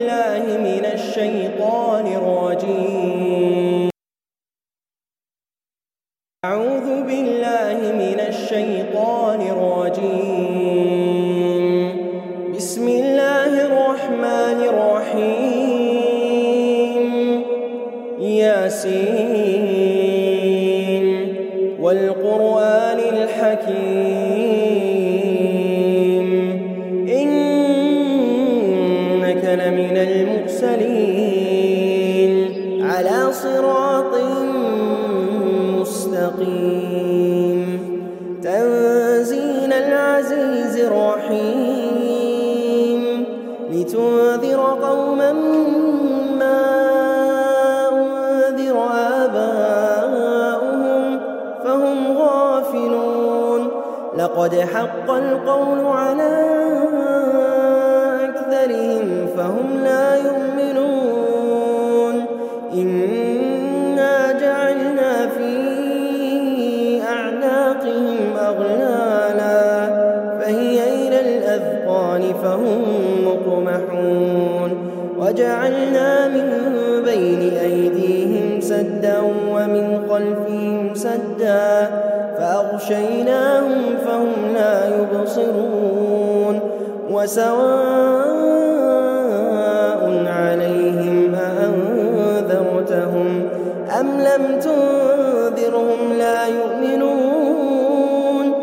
بالله من الشيطان الرجيم. أعوذ بالله من الشيطان الرجيم. بسم الله الرحمن الرحيم. ياسين والقرآن الحكيم إنك لمن المرسلين على صراط مستقيم تنزيل العزيز الرحيم لتنذر قوما ما أنذر آباؤهم فهم غافلون لقد حق القول على أكثرهم فهم لا يؤمنون إنا جعلنا في أعناقهم أغلالا فهي إلى الأذقان فهم مقمحون وجعلنا من بين أيديهم سدا ومن خلفهم سدا فأغشيناهم فهم لا يبصرون وسواء عليهم أأنذرتهم أم لم تنذرهم لا يؤمنون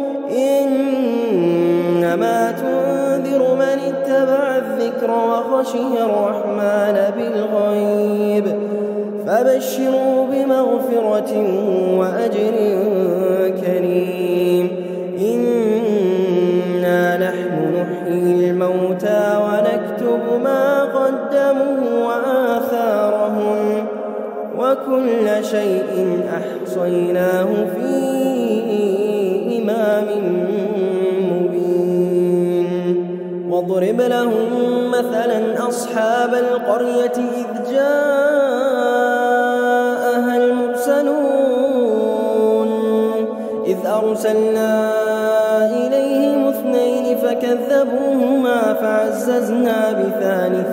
إنما تنذر من اتبع الذكر وخشي الرحمن بالغيب فبشروا بمغفرة وأجر كريم إنا نحن نحيي الموتى ونكتب ما قدموا وآثارهم وكل شيء أحصيناه في إمام مبين واضرب لهم مثلا أصحاب القرية إذ جاءها المرسلون إذ أرسلنا إليهم اثنين فكذبوهما فعززنا بثالث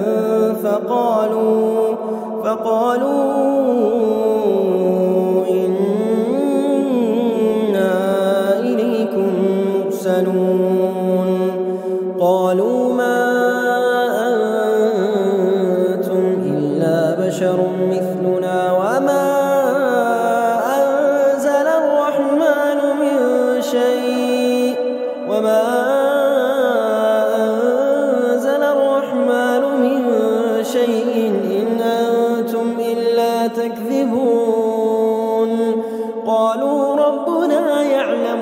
فقالوا إنا إليكم مرسلون قالوا ما أنتم إلا بشر مثلنا وما أنزل الرحمن من شيء إن أنتم إلا تكذبون قالوا ربنا يعلم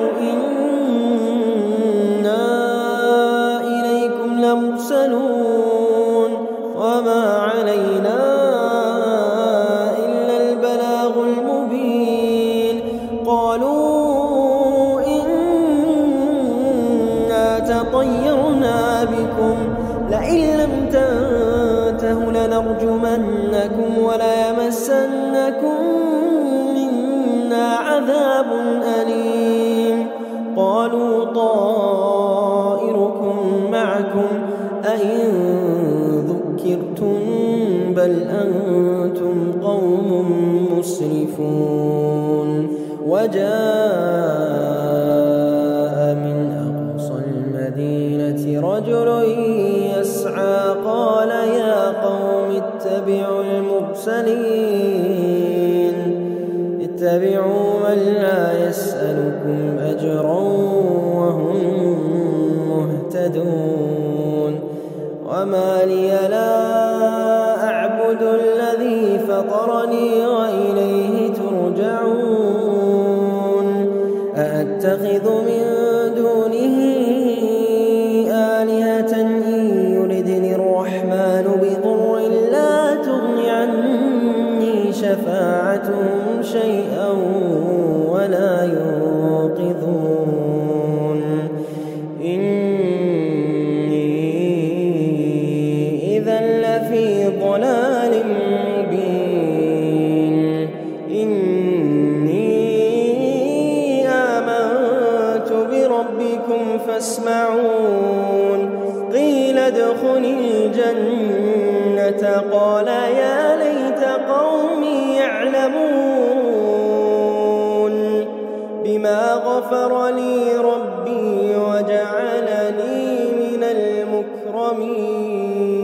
إنا إليكم لمرسلون وما علينا إلا البلاغ المبين قالوا إنا تطيرنا بكم لئن لم تنتهوا لنرجمنكم وليمسنكم منا عذاب أليم قالوا طائركم معكم أئن ذكرتم بل أنتم قوم مسرفون وجاء من أقصى المدينة رجل يسعى قال يا قوم اتبعوا المرسلين اتبعوا من لا يسألكم أجرا وهم مهتدون وما لي لا أعبد الذي فطرني وإليه ترجعون أأتخذ من دونه آلهة إن يردني الرحمن بضر لا تغن عني شفاعتهم شيئا ولا ينقذون إني إذا لفي ضلال مبين إني آمنت بربكم فاسمعون قيل ادخل الجنة قال يا ليت قومي يعلمون بما غفر لي ربي وجعلني من المكرمين.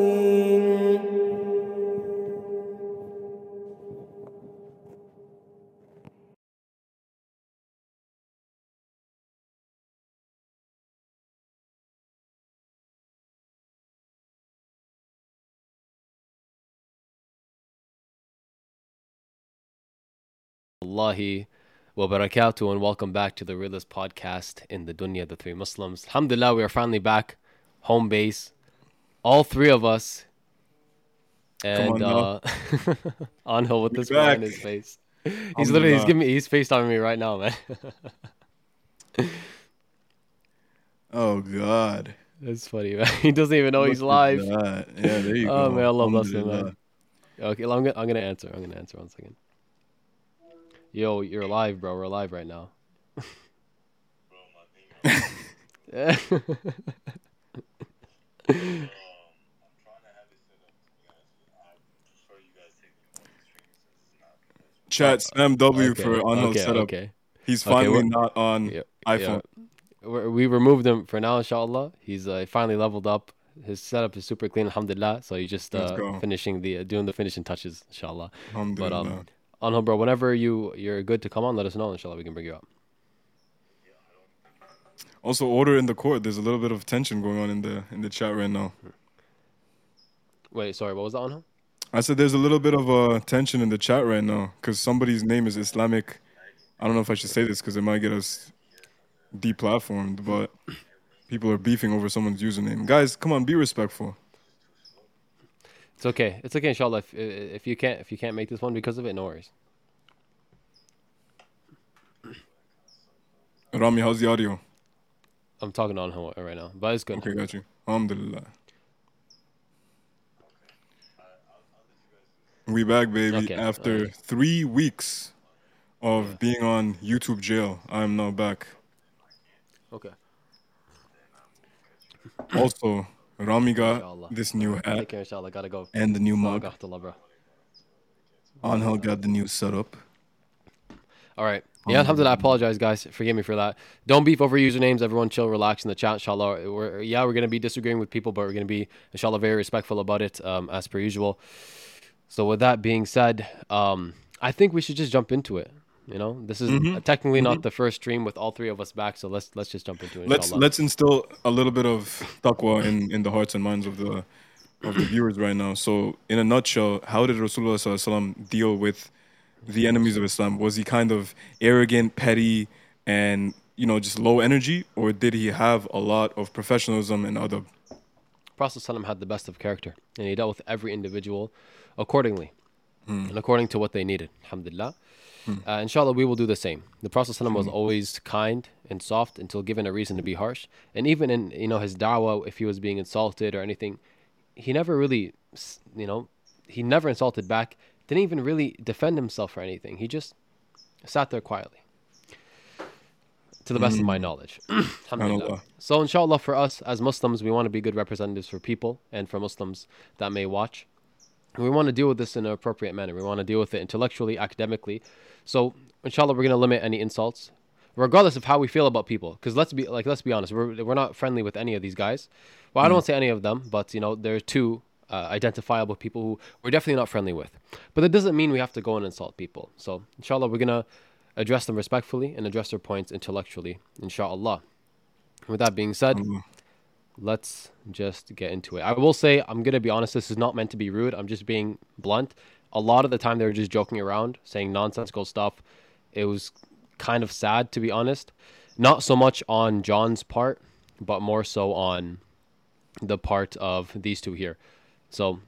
Allahi wa barakatuh, and welcome back to the Realist Podcast in the Dunya, the Three Muslims. Alhamdulillah, we are finally back, home base, all three of us, and Anhel with this smile on his face. He's FaceTiming me right now, man. Oh God, that's funny, man. He doesn't even know he's live. Yeah, there you go. Oh man, Allah bless him, man. Okay, I'm gonna answer. 1 second. Yo, you're live, bro. We're live right now. Chat Sam W for Anhel's setup. Okay. He's finally not on iPhone. Yeah. We removed him for now, inshallah. He's finally leveled up. His setup is super clean, alhamdulillah. So he's just finishing doing the finishing touches, inshallah. But Anhel, bro, whenever you're good to come on, let us know, inshallah. We can bring you up. Also, order in the court. There's a little bit of tension going on in the chat right now. Wait, sorry, what was that, Anhel? I said there's a little bit of tension in the chat right now because somebody's name is Islamic. I don't know if I should say this because it might get us deplatformed, but people are beefing over someone's username. Guys, come on, be respectful. It's okay, inshallah. If you can't make this one because of it, no worries. Rami, how's the audio? I'm talking on him right now, but it's good. Okay, got you. Alhamdulillah. We back, baby. After 3 weeks of being on YouTube jail, I'm now back. Okay. Also, Rami got this new hat. Take care, inshallah. Gotta go. And the new mug. Bro. Anhel got the new setup. All right. Yeah, alhamdulillah. I apologize, guys. Forgive me for that. Don't beef over usernames. Everyone chill, relax in the chat, inshallah. We're going to be disagreeing with people, but we're going to be, inshallah, very respectful about it, as per usual. So with that being said, I think we should just jump into it. You know, this is technically not the first stream with all three of us back, so let's just jump into it. Let's instill a little bit of taqwa in the hearts and minds of the viewers right now. So, in a nutshell, how did Rasulullah ﷺ deal with the enemies of Islam? Was he kind of arrogant, petty, and just low energy, or did he have a lot of professionalism and adab? Prophet ﷺ had the best of character, and he dealt with every individual accordingly and according to what they needed. Alhamdulillah. Inshallah, we will do the same. The Prophet ﷺ was always kind and soft until given a reason to be harsh. And even in his da'wah, if he was being insulted or anything, he never really, he never insulted back. Didn't even really defend himself for anything. He just sat there quietly, to the best of my knowledge. Alhamdulillah. So inshallah, for us as Muslims, we want to be good representatives for people and for Muslims that may watch. We want to deal with this in an appropriate manner. We want to deal with it intellectually, academically. So, inshallah, we're going to limit any insults, regardless of how we feel about people. Because let's be honest, we're not friendly with any of these guys. Well, I don't want to say any of them, but there are two identifiable people who we're definitely not friendly with. But that doesn't mean we have to go and insult people. So, inshallah, we're going to address them respectfully and address their points intellectually, inshallah. With that being said, let's just get into it. I will say, I'm going to be honest, this is not meant to be rude. I'm just being blunt. A lot of the time, they were just joking around, saying nonsensical stuff. It was kind of sad, to be honest. Not so much on John's part, but more so on the part of these two here. So,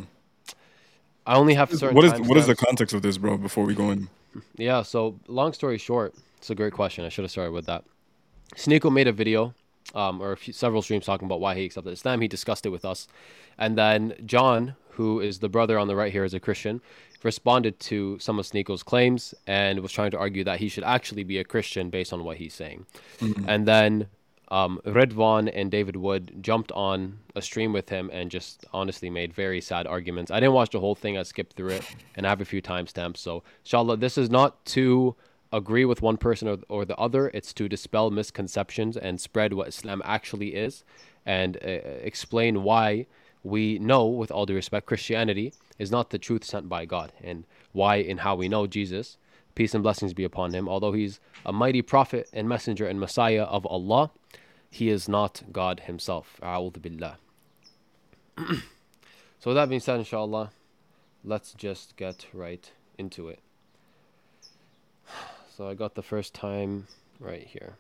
I only have certain What is the context of this, bro, before we go in? Yeah, so long story short, it's a great question. I should have started with that. Sneeko made a video, several streams talking about why he accepted Islam. He discussed it with us. And then John, who is the brother on the right here, is a Christian, responded to some of Sneeko's claims and was trying to argue that he should actually be a Christian based on what he's saying. And then Redvan and David Wood jumped on a stream with him and just honestly made very sad arguments. I didn't watch the whole thing. I skipped through it and I have a few timestamps. So, inshallah, this is not to agree with one person or the other. It's to dispel misconceptions and spread what Islam actually is and explain why we know, with all due respect, Christianity is not the truth sent by God, and why and how we know Jesus, peace and blessings be upon him, although he's a mighty prophet and messenger and Messiah of Allah, he is not God himself. A'udhu billah. So with that being said, inshallah, let's just get right into it. So I got the first time right here.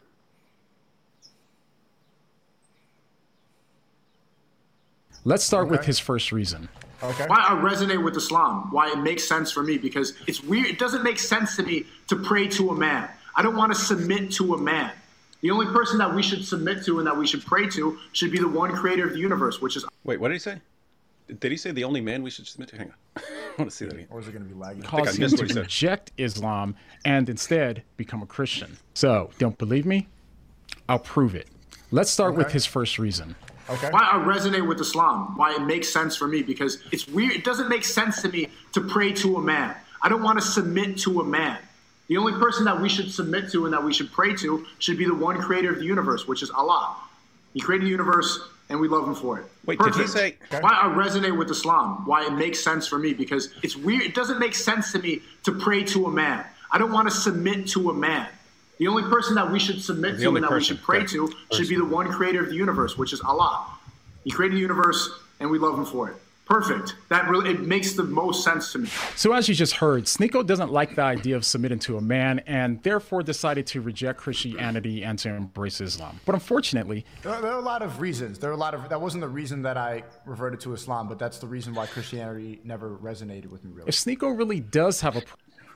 Let's start with his first reason. Okay. Why I resonate with Islam, why it makes sense for me, because it's weird. It doesn't make sense to me to pray to a man. I don't want to submit to a man. The only person that we should submit to and that we should pray to should be the one creator of the universe, which is... Wait, what did he say? Did he say the only man we should submit to? Hang on. I want to see that again. Or is it going to be lagging? Cause him to reject Islam and instead become a Christian. So, don't believe me? I'll prove it. Let's start with his first reason. Okay. Why I resonate with Islam, why it makes sense for me, because it's weird. It doesn't make sense to me to pray to a man. I don't want to submit to a man. The only person that we should submit to and that we should pray to should be the one creator of the universe, which is Allah. He created the universe, and we love him for it. Wait, Perfect. Did he say... Why I resonate with Islam, why it makes sense for me, because it's weird. It doesn't make sense to me to pray to a man. I don't want to submit to a man. The only person that we should submit to and that we should pray to should be the one creator of the universe, which is Allah. He created the universe, and we love him for it. Perfect. That really, it makes the most sense to me. So as you just heard, Sneako doesn't like the idea of submitting to a man and therefore decided to reject Christianity and to embrace Islam. But unfortunately... There are a lot of reasons. That wasn't the reason that I reverted to Islam, but that's the reason why Christianity never resonated with me, really. If Sneako really does have a...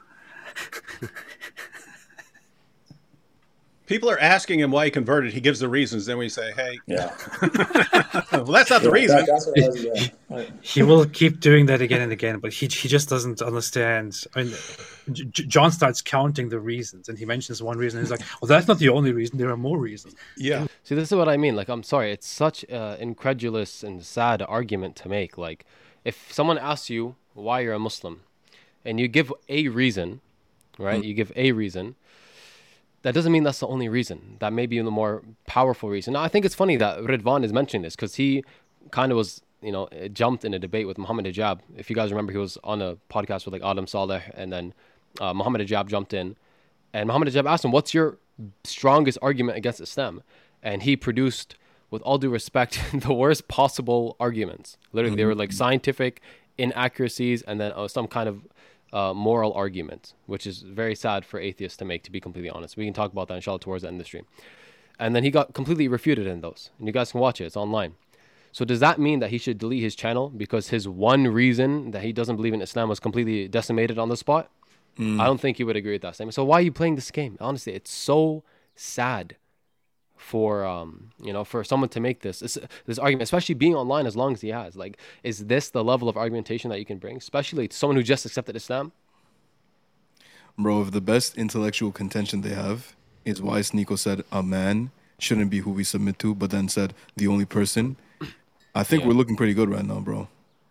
People are asking him why he converted. He gives the reasons. Then we say, hey. Yeah. Well, that's not the reason. That's what I was, yeah. He will keep doing that again and again, but he just doesn't understand. I mean, John starts counting the reasons, and he mentions one reason. And he's like, well, that's not the only reason. There are more reasons. Yeah. See, this is what I mean. Like, I'm sorry. It's such an incredulous and sad argument to make. Like, if someone asks you why you're a Muslim, and you give a reason, right? You give a reason. That doesn't mean that's the only reason. That may be the more powerful reason. Now, I think it's funny that Ridvan is mentioning this because he kind of was, jumped in a debate with Muhammad Hijab. If you guys remember, he was on a podcast with like Adam Saleh, and then Muhammad Hijab jumped in. And Muhammad Hijab asked him, what's your strongest argument against Islam? And he produced, with all due respect, the worst possible arguments. Literally, they were like scientific inaccuracies and then some kind of moral argument, which is very sad for atheists to make, to be completely honest. We can talk about that inshallah towards the end of the stream. And then he got completely refuted in those, and you guys can watch it, it's online. So does that mean that he should delete his channel because his one reason that he doesn't believe in Islam was completely decimated on the spot? I don't think he would agree with that statement. So why are you playing this game? Honestly, it's so sad for for someone to make this argument, especially being online as long as he has. Like, is this the level of argumentation that you can bring, especially to someone who just accepted Islam? Bro, if the best intellectual contention they have is why Sneako said a man shouldn't be who we submit to, but then said the only person, I think we're looking pretty good right now, bro.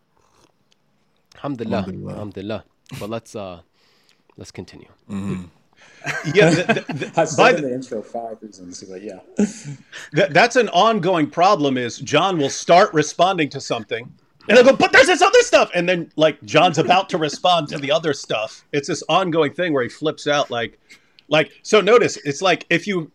Alhamdulillah. But let's continue. Yeah, I said in the intro 5 reasons, but yeah. That's an ongoing problem. Is John will start responding to something, and I'll go, but there's this other stuff, and then like John's about to respond to the other stuff. It's this ongoing thing where he flips out, like. So notice, it's like if you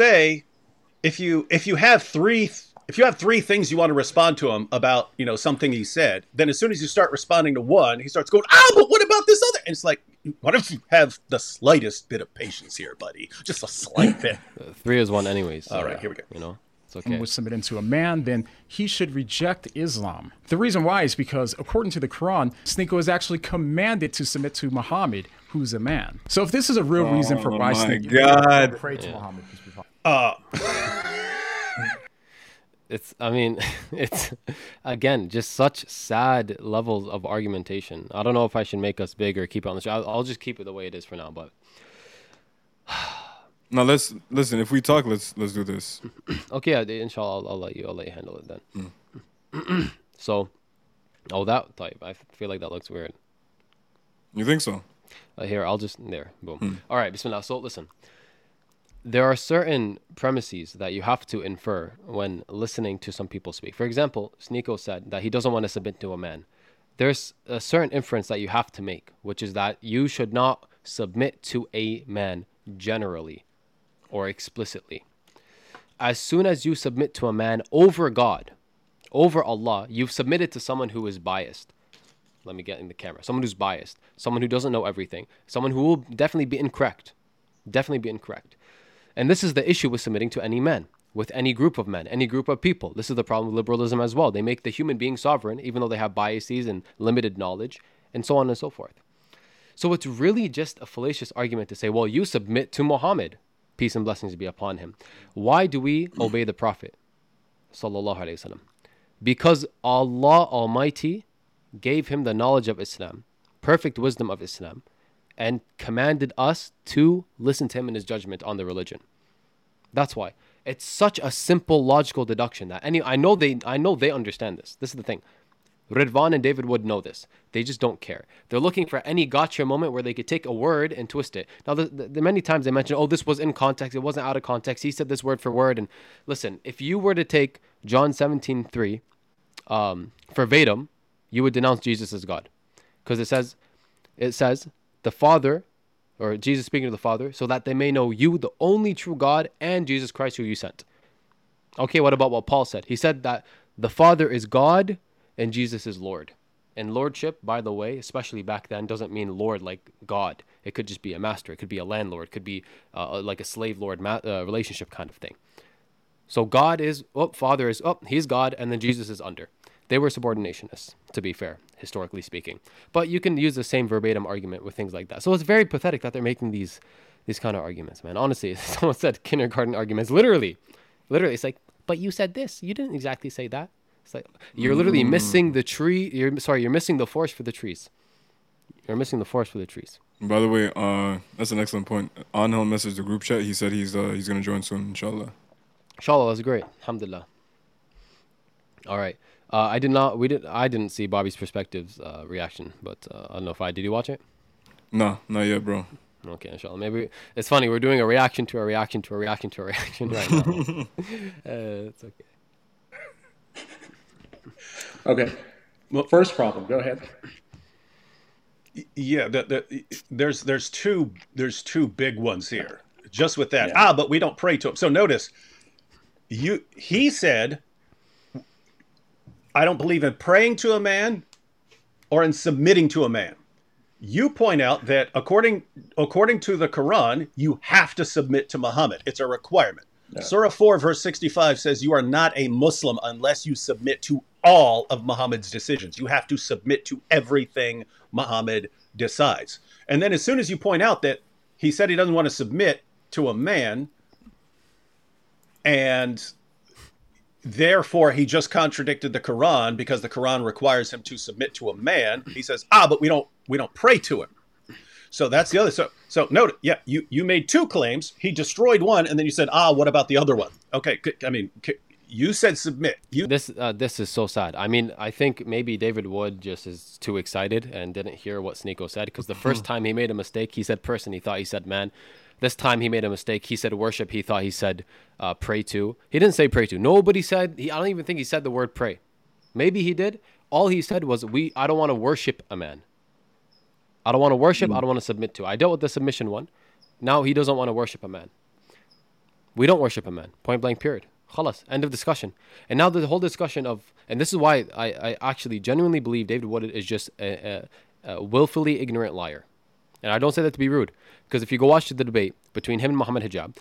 have three things you want to respond to him about, something he said, then as soon as you start responding to one, he starts going, oh, but what about this other? And it's like, what if you have the slightest bit of patience here, buddy? Just a slight bit. 3 is 1 anyways. So, all right, here we go. It's okay. Was submitting to a man, then he should reject Islam. The reason why is because, according to the Quran, Sneako is actually commanded to submit to Muhammad, who's a man. So if this is a real reason for why Sneako... God. Pray to Muhammad. It's again, just such sad levels of argumentation. I don't know if I should make us big or keep it on the show. I'll just keep it the way it is for now, but Now let's listen. If we talk, let's do this. Okay, inshallah, I'll let you handle it then. So, that type. I feel like that looks weird. You think so? Here, I'll just boom. All right, bismillah. So listen, there are certain premises that you have to infer when listening to some people speak. For example, Sneeko said that he doesn't want to submit to a man. There's a certain inference that you have to make, which is that you should not submit to a man generally or explicitly. As soon as you submit to a man over God, over Allah, you've submitted to someone who is biased. Let me get in the camera. Someone who's biased. Someone who doesn't know everything. Someone who will definitely be incorrect. Definitely be incorrect. And this is the issue with submitting to any man, with any group of men, any group of people. This is the problem with liberalism as well. They make the human being sovereign, even though they have biases and limited knowledge, and so on and so forth. So it's really just a fallacious argument to say, well, you submit to Muhammad, peace and blessings be upon him. Why do we obey the Prophet? Sallallahu Alaihi Wasallam. Because Allah Almighty gave him the knowledge of Islam, perfect wisdom of Islam, and commanded us to listen to him in his judgment on the religion. That's why. It's such a simple logical deduction that I know they understand this. This is the thing. Ridvan and David Wood know this. They just don't care. They're looking for any gotcha moment where they could take a word and twist it. Now, the many times they mention, this was in context. It wasn't out of context. He said this word for word. And listen, if you were to take John 17:3 verbatim, you would denounce Jesus as God. Because it says, the Father, or Jesus speaking to the Father, so that they may know you, the only true God, and Jesus Christ who you sent. Okay, what about what Paul said? He said that the Father is God and Jesus is Lord. And lordship, by the way, especially back then, doesn't mean Lord like God. It could just be a master. It could be a landlord. It could be like a slave-lord relationship kind of thing. So God is, Father is, he's God, and then Jesus is under. They were subordinationists, to be fair, historically speaking. But you can use the same verbatim argument with things like that. So it's very pathetic that they're making these kind of arguments, man. Honestly, someone said kindergarten arguments. Literally, it's like, but you said this. You didn't exactly say that. It's like, you're literally missing the tree. You're missing the forest for the trees. You're missing the forest for the trees. By the way, that's an excellent point. Anhel messaged the group chat. He said he's going to join soon, inshallah. Inshallah, that's great. Alhamdulillah. All right. I didn't see Bobby's perspectives reaction, but I don't know if did you watch it? No, not yet, bro. Okay, inshallah. Maybe it's funny. We're doing a reaction to a reaction to a reaction to a reaction right now. It's okay. Okay. Well, first problem. Go ahead. Yeah, there's two big ones here. Just with that. Yeah. But we don't pray to him. So notice, he said, I don't believe in praying to a man or in submitting to a man. You point out that according to the Quran, you have to submit to Muhammad. It's a requirement. Yeah. Surah 4, verse 65 says you are not a Muslim unless you submit to all of Muhammad's decisions. You have to submit to everything Muhammad decides. And then as soon as you point out that he said he doesn't want to submit to a man, and therefore he just contradicted the Quran because the Quran requires him to submit to a man, he says, but we don't pray to him. So that's the other. So note, you made two claims. He destroyed one, and then you said, what about the other one? Okay, I mean, you said submit. This is so sad. I mean, I think maybe David Wood just is too excited and didn't hear what Sneeko said, because the first time he made a mistake, he said person. He thought he said man. This time he made a mistake. He said worship. He thought he said pray to. He didn't say pray to. Nobody said. I don't even think he said the word pray. Maybe he did. All he said was I don't want to worship a man. I don't want to worship. I don't want to submit to. I dealt with the submission one. Now he doesn't want to worship a man. We don't worship a man. Point blank. Period. Khalas. End of discussion. And now the whole discussion of, and this is why I actually genuinely believe David Wood is just a willfully ignorant liar. And I don't say that to be rude, because if you go watch the debate between him and Muhammad Hijab,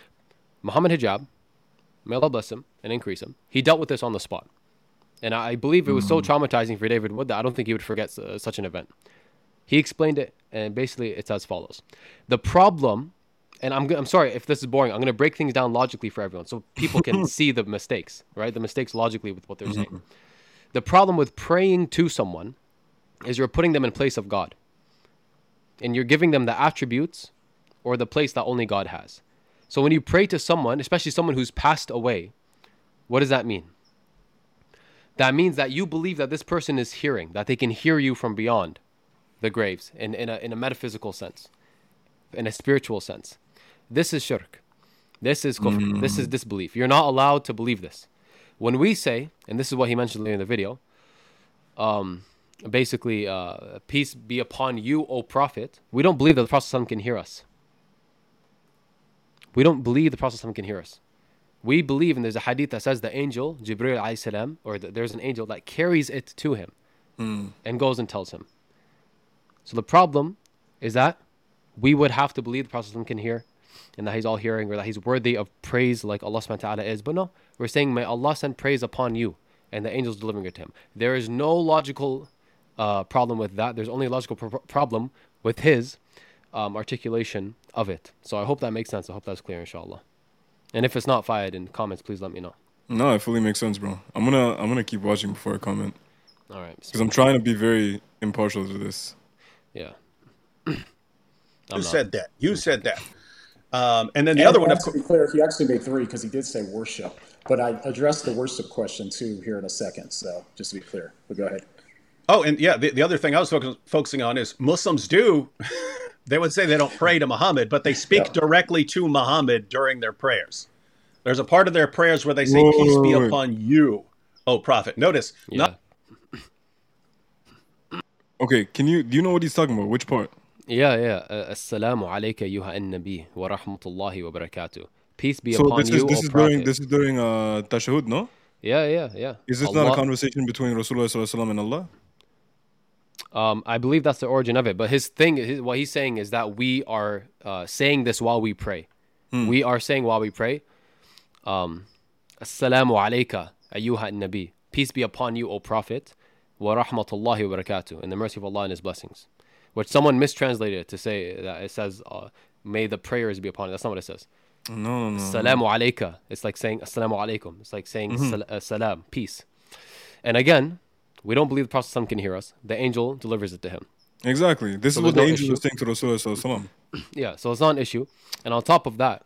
may Allah bless him and increase him, he dealt with this on the spot. And I believe it was so traumatizing for David Wood that I don't think he would forget such an event. He explained it, and basically it's as follows. The problem, and I'm sorry if this is boring, I'm going to break things down logically for everyone so people can see the mistakes, right? The mistakes logically with what they're saying. The problem with praying to someone is you're putting them in place of God. And you're giving them the attributes or the place that only God has. So when you pray to someone, especially someone who's passed away, what does that mean? That means that you believe that this person is hearing, that they can hear you from beyond the graves in a metaphysical sense, in a spiritual sense. This is shirk. This is kufr. This is disbelief. You're not allowed to believe this. When we say, and this is what he mentioned later in the video, basically, peace be upon you, O Prophet, we don't believe that the Prophet ﷺ can hear us. We don't believe the Prophet ﷺ can hear us. We believe, and there's a hadith that says the angel, Jibreel alayhi salam, or there's an angel that carries it to him and goes and tells him. So the problem is that we would have to believe the Prophet ﷺ can hear and that he's all hearing or that he's worthy of praise like Allah subhanahu wa ta'ala is. But no, we're saying, may Allah send praise upon you and the angels delivering it to him. There is no logical problem with that. There's only a logical problem with his articulation of it. So I hope that makes sense. I hope that's clear, inshallah. And if it's not, Fayed, in comments, please let me know. No, it fully makes sense, bro. I'm gonna keep watching before I comment. All right. Because I'm trying to be very impartial to this. Yeah. You said that. You said that. And then the other one, to be clear, he actually made 3 because he did say worship. But I addressed the worship question too here in a second. So just to be clear, but go ahead. Oh, and yeah, the other thing I was focusing on is Muslims do. They would say they don't pray to Muhammad, but they speak directly to Muhammad during their prayers. There's a part of their prayers where they say, peace be upon you, O Prophet. Notice. Yeah. Okay, do you know what he's talking about? Which part? Yeah. Assalamu alayka ayyuha an-nabi wa rahmatullahi wa barakatuh. Peace be upon you, O Prophet. This is during Tashahhud, no? Yeah. Is this not a conversation between Rasulullah sallallahu alaihi wasallam and Allah? I believe that's the origin of it. But what he's saying is that we are saying this while we pray. We are saying while we pray, Assalamu alayka ayyuha an-nabi. Peace be upon you, O Prophet. Wa rahmatullahi wa barakatuh. And the mercy of Allah and His blessings. Which someone mistranslated it to say that it says, may the prayers be upon you. That's not what it says. No. Assalamu alayka. It's like saying Assalamu alaikum. It's like saying salam, peace. And again, we don't believe the Prophet ﷺ can hear us. The angel delivers it to him. Exactly. This is what the angel was saying to Rasulullah ﷺ. Yeah, so it's not an issue. And on top of that,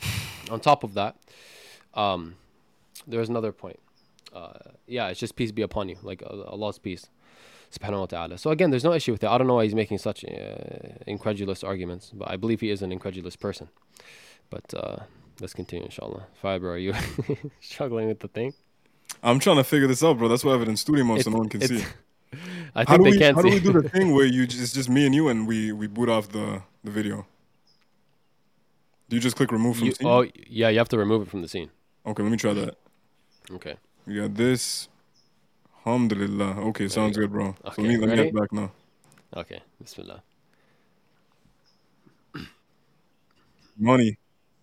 there's another point. It's just peace be upon you, like Allah's peace, subhanahu wa ta'ala. So again, there's no issue with it. I don't know why he's making such incredulous arguments, but I believe he is an incredulous person. But let's continue, inshallah. Fiber, are you struggling with the thing? I'm trying to figure this out, bro. That's why I have it in studio mode so no one can see. I think they can't see. How do we do the thing where it's just me and you and we boot off the video? Do you just click remove from scene? Oh, yeah, you have to remove it from the scene. Okay, let me try that. Okay. We got this. Alhamdulillah. Okay, sounds good, bro. Okay, so let me get back now. Okay, Bismillah. Money.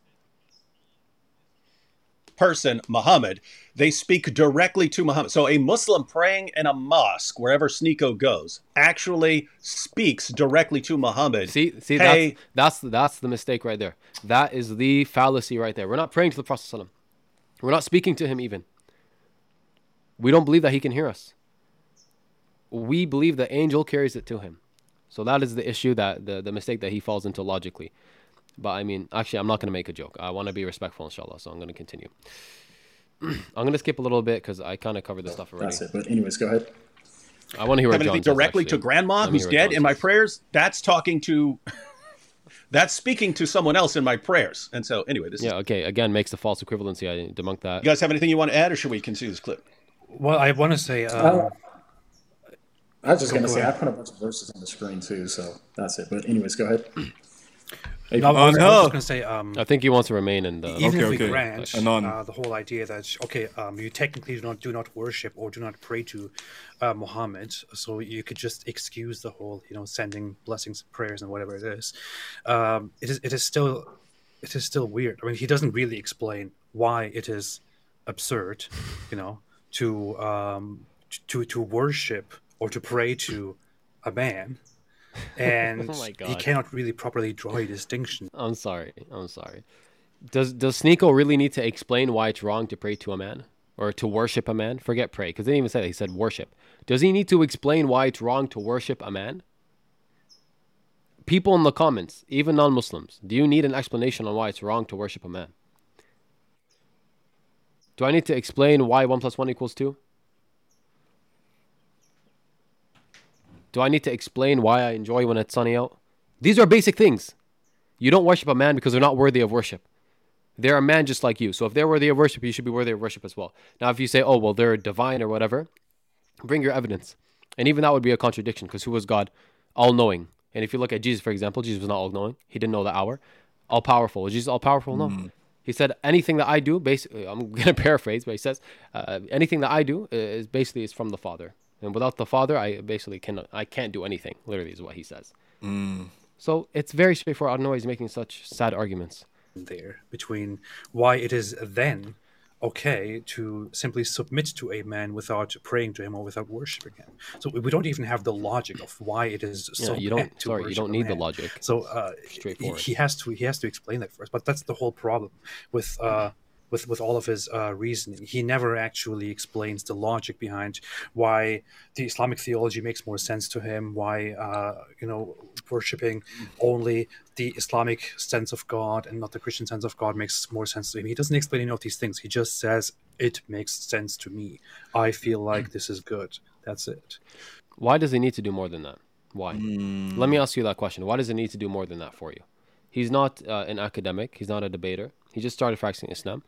Person, Muhammad, they speak directly to Muhammad. So a Muslim praying in a mosque, wherever Sneeko goes, actually speaks directly to Muhammad. See, hey, that's the mistake right there. That is the fallacy right there. We're not praying to the Prophet ﷺ. We're not speaking to him even. We don't believe that he can hear us. We believe the angel carries it to him. So that is the issue, that the mistake that he falls into logically. But I mean, actually, I'm not going to make a joke. I want to be respectful, inshallah, so I'm going to continue. I'm going to skip a little bit because I kind of covered this stuff already. That's it. But anyways, go ahead. I want to hear what John says, directly to grandma who's dead in my prayers. That's speaking to someone else in my prayers. And so anyway, okay. Again, makes the false equivalency. I debunked that. You guys have anything you want to add, or should we continue this clip? Well, I want to say... I was just going to say, I put a bunch of verses on the screen too, so that's it. But anyways, go ahead. I was just going to say... I think he wants to remain in the... Even if we grant the whole idea that, you technically do not worship or do not pray to Muhammad, so you could just excuse the whole, sending blessings, prayers, and whatever it is. It is still weird. I mean, he doesn't really explain why it is absurd, to worship or to pray to a man, and he cannot really properly draw a distinction. I'm sorry. Does Sneeko really need to explain why it's wrong to pray to a man or to worship a man? Forget pray, because they didn't even say that. He said worship. Does he need to explain why it's wrong to worship a man? People in the comments, even non-Muslims, do you need an explanation on why it's wrong to worship a man? Do I need to explain why 1 + 1 = 2? Do I need to explain why I enjoy when it's sunny out? These are basic things. You don't worship a man because they're not worthy of worship. They're a man just like you. So if they're worthy of worship, you should be worthy of worship as well. Now, if you say, oh, well, they're divine or whatever, bring your evidence. And even that would be a contradiction, because who was God? All-knowing. And if you look at Jesus, for example, Jesus was not all-knowing. He didn't know the hour. All-powerful. Was Jesus all-powerful? No. He said, anything that I do, basically, I'm going to paraphrase, but he says, anything that I do is basically is from the Father. And without the Father, I basically can't do anything, literally is what he says. So it's very straightforward. I don't know why he's making such sad arguments. There between why it is then okay to simply submit to a man without praying to him or without worshiping him. So we don't even have the logic of why it is so you bad don't. to You don't need the man. logic. So Straightforward. he has to explain that first. But that's the whole problem with all of his reasoning. He never actually explains the logic behind why the Islamic theology makes more sense to him, why worshiping only the Islamic sense of God and not the Christian sense of God makes more sense to him. He doesn't explain any of these things. He just says, it makes sense to me. I feel like this is good. That's it. Why does he need to do more than that? Why? Let me ask you that question. Why does he need to do more than that for you? He's not an academic. He's not a debater. He just started practicing Islam.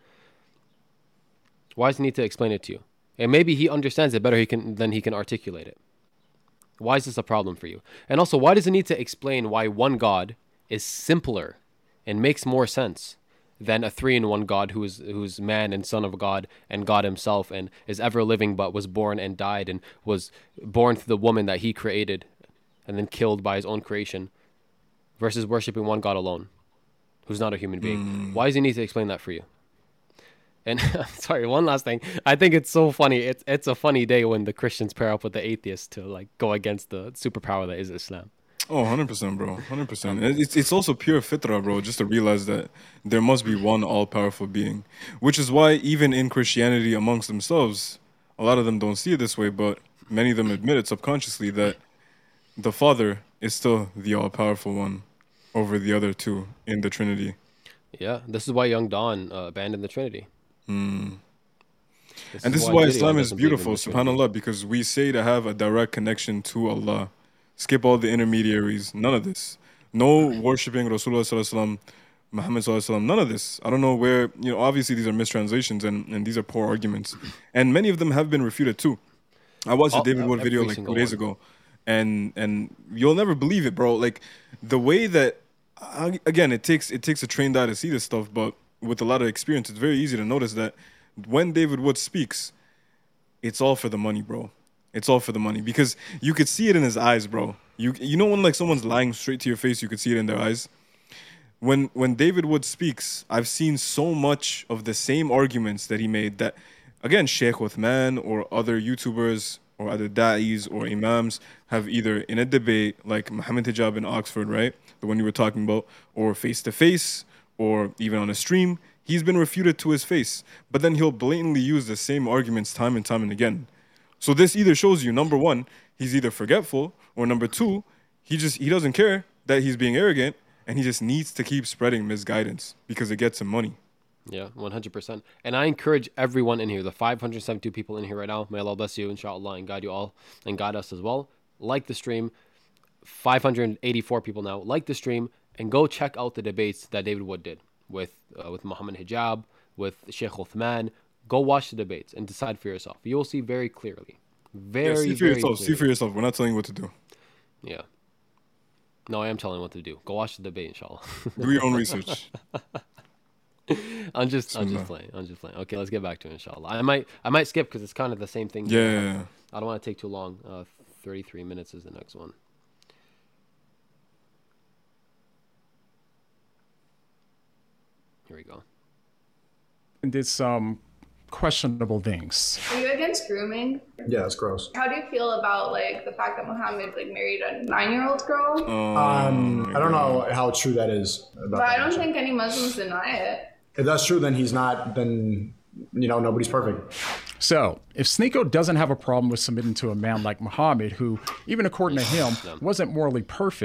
Why does he need to explain it to you? And maybe he understands it better than he can articulate it. Why is this a problem for you? And also, why does he need to explain why one God is simpler and makes more sense than a 3-in-1 God who's man and son of God and God himself and is ever living but was born and died and was born through the woman that he created and then killed by his own creation, versus worshiping one God alone who's not a human being? Why does he need to explain that for you? And sorry, one last thing. I think it's so funny. It's a funny day when the Christians pair up with the atheists to like go against the superpower that is Islam. Oh, 100%, bro. 100%. It's also pure fitrah, bro, just to realize that there must be one all-powerful being. Which is why even in Christianity amongst themselves, a lot of them don't see it this way, but many of them admit it subconsciously that the Father is still the all-powerful one over the other two in the Trinity. Yeah, this is why Young Dawn abandoned the Trinity. And this is why Islam is beautiful, subhanAllah, because we say to have a direct connection to Allah. Skip all the intermediaries. None of this. No worshipping Rasulullah sallallahu alaihi wasallam, Muhammad sallallahu alaihi wasallam. None of this. I don't know where, obviously these are mistranslations and these are poor arguments. And many of them have been refuted too. I watched a David Wood video like 2 days ago. And you'll never believe it, bro. Like the way that, again, it takes a trained eye to see this stuff, but with a lot of experience, it's very easy to notice that when David Wood speaks, it's all for the money, bro. It's all for the money, because you could see it in his eyes, bro. You know when like someone's lying straight to your face, you could see it in their eyes. When David Wood speaks, I've seen so much of the same arguments that he made that, again, Sheikh Uthman or other YouTubers or other da'is or imams have either in a debate, like Muhammad Hijab in Oxford, right? The one you were talking about, or face-to-face, or even on a stream, he's been refuted to his face. But then he'll blatantly use the same arguments time and time and again. So this either shows you, number one, he's either forgetful, or number two, he doesn't care that he's being arrogant, and he just needs to keep spreading misguidance because it gets him money. Yeah, 100%. And I encourage everyone in here, the 572 people in here right now, may Allah bless you, inshallah, and guide you all, and guide us as well. Like the stream, 584 people now. Like the stream, and go check out the debates that David Wood did with Muhammad Hijab, with Sheikh Uthman. Go watch the debates and decide for yourself. You will see very clearly. See for yourself. We're not telling you what to do. Yeah. No, I am telling you what to do. Go watch the debate, inshallah. Do your own research. I'm just playing. Okay, let's get back to it, inshallah. I might skip because it's kind of the same thing. Yeah. I don't want to take too long. 33 minutes is the next one. Here we go. And did some questionable things. Are you against grooming? Yeah, it's gross. How do you feel about like the fact that Muhammad married a 9-year-old girl? I don't know how true that is. But I don't think any Muslims deny it. If that's true, then he's not. Then nobody's perfect. So, if Sneako doesn't have a problem with submitting to a man like Muhammad, who, even according to him, wasn't morally perfect,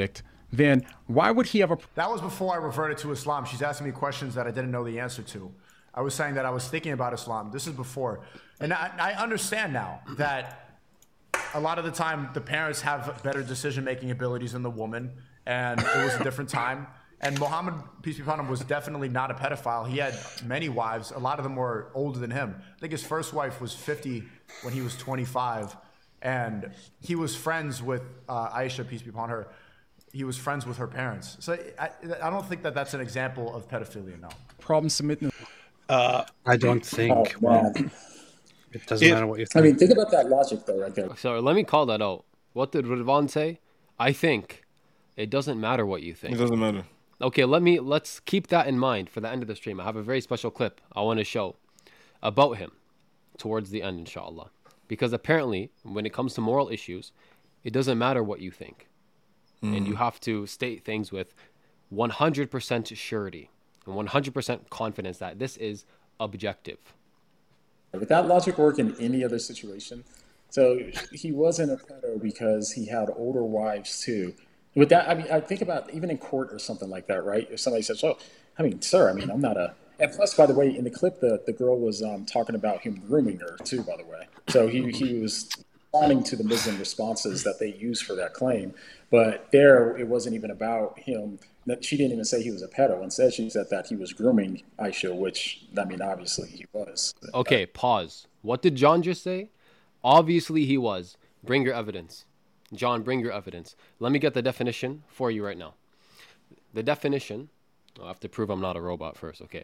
then why would he have a... That was before I reverted to Islam. She's asking me questions that I didn't know the answer to. I was saying that I was thinking about Islam. This is before. And I understand now that a lot of the time the parents have better decision-making abilities than the woman, and it was a different time. And Muhammad, peace be upon him, was definitely not a pedophile. He had many wives. A lot of them were older than him. I think his first wife was 50 when he was 25. And he was friends with Aisha, peace be upon her. He was friends with her parents. So I don't think that that's an example of pedophilia, no. Problem submitting... I don't think. It doesn't matter what you think. I mean, think about that logic, though, right there. Sorry, let me call that out. What did Ridwan say? I think it doesn't matter what you think. It doesn't matter. Okay, let's keep that in mind for the end of the stream. I have a very special clip I want to show about him towards the end, inshallah. Because apparently, when it comes to moral issues, it doesn't matter what you think. And you have to state things with 100% surety and 100% confidence that this is objective. Would that logic work in any other situation? So he wasn't a pedo because he had older wives too. With that, I mean, I think about even in court or something like that, right? If somebody says, "Oh, I mean, sir, I mean, I'm not a..." And plus, by the way, in the clip, the girl was talking about him grooming her too, by the way. So he was responding to the Muslim responses that they use for that claim. But there, it wasn't even about him. She didn't even say he was a pedo. Instead, she said that he was grooming Aisha, which, I mean, obviously he was. Okay, pause. What did John just say? Obviously he was. Bring your evidence. John, bring your evidence. Let me get the definition for you right now. The definition... I have to prove I'm not a robot first, okay.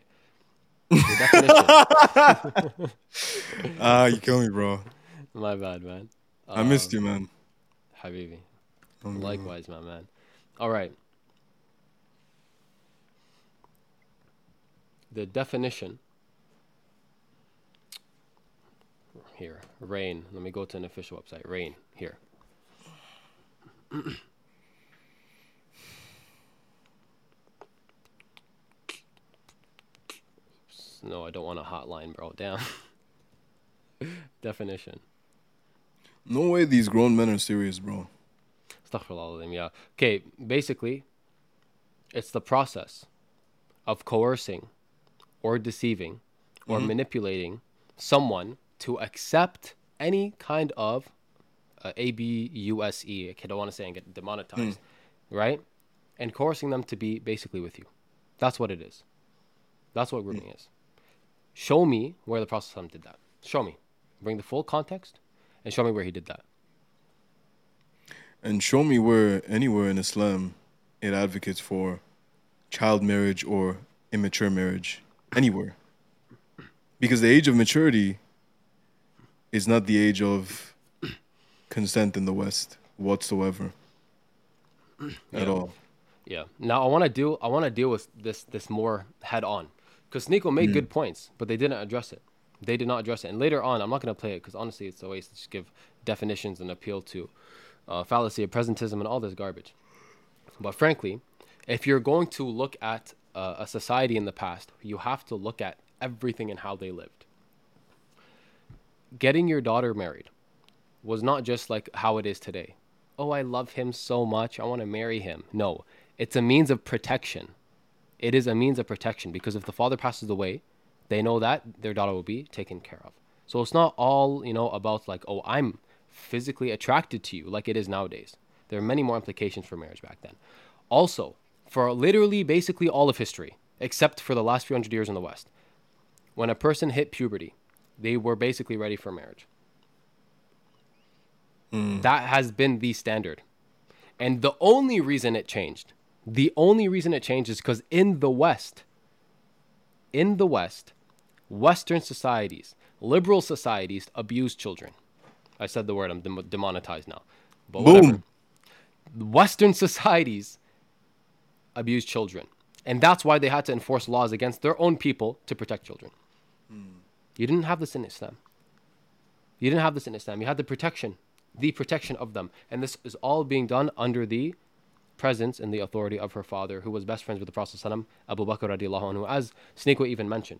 The definition... You kill me, bro. My bad, man. I missed you, man. Habibi. Likewise, my man. All right. The definition... Here, RAIN. Let me go to an official website. RAIN, here. No, I don't want a hotline, bro. Damn. Definition. No way these grown men are serious, bro. Astaghfirullah, yeah. Okay, basically, it's the process of coercing or deceiving or manipulating someone to accept any kind of abuse. I don't want to say and get demonetized, right? And coercing them to be basically with you. That's what it is. That's what grooming is. Show me where the Prophet did that. Show me. Bring the full context and show me where he did that. And show me where anywhere in Islam it advocates for child marriage or immature marriage. Anywhere. Because the age of maturity is not the age of consent in the West whatsoever. At all. Yeah. Now I want to deal with this more head on. Because Sneako made good points, but they didn't address it. They did not address it. And later on, I'm not going to play it because honestly, it's a waste to just give definitions and appeal to fallacy of presentism and all this garbage. But frankly, if you're going to look at a society in the past, you have to look at everything and how they lived. Getting your daughter married was not just like how it is today. Oh, I love him so much. I want to marry him. No, it's a means of protection. It is a means of protection because if the father passes away, they know that their daughter will be taken care of. So it's not all, about like, oh, I'm physically attracted to you like it is nowadays. There are many more implications for marriage back then. Also, for literally basically all of history, except for the last few hundred years in the West, when a person hit puberty, they were basically ready for marriage. That has been the standard. And the only reason it changed is because in the West, Western societies, liberal societies abuse children. I said the word, I'm demonetized now. But whatever. Western societies abuse children. And that's why they had to enforce laws against their own people to protect children. You didn't have this in Islam. You had the protection of them. And this is all being done under the presence and the authority of her father, who was best friends with the Prophet ﷺ, Abu Bakr radiallahu anhu, as Sneako even mentioned.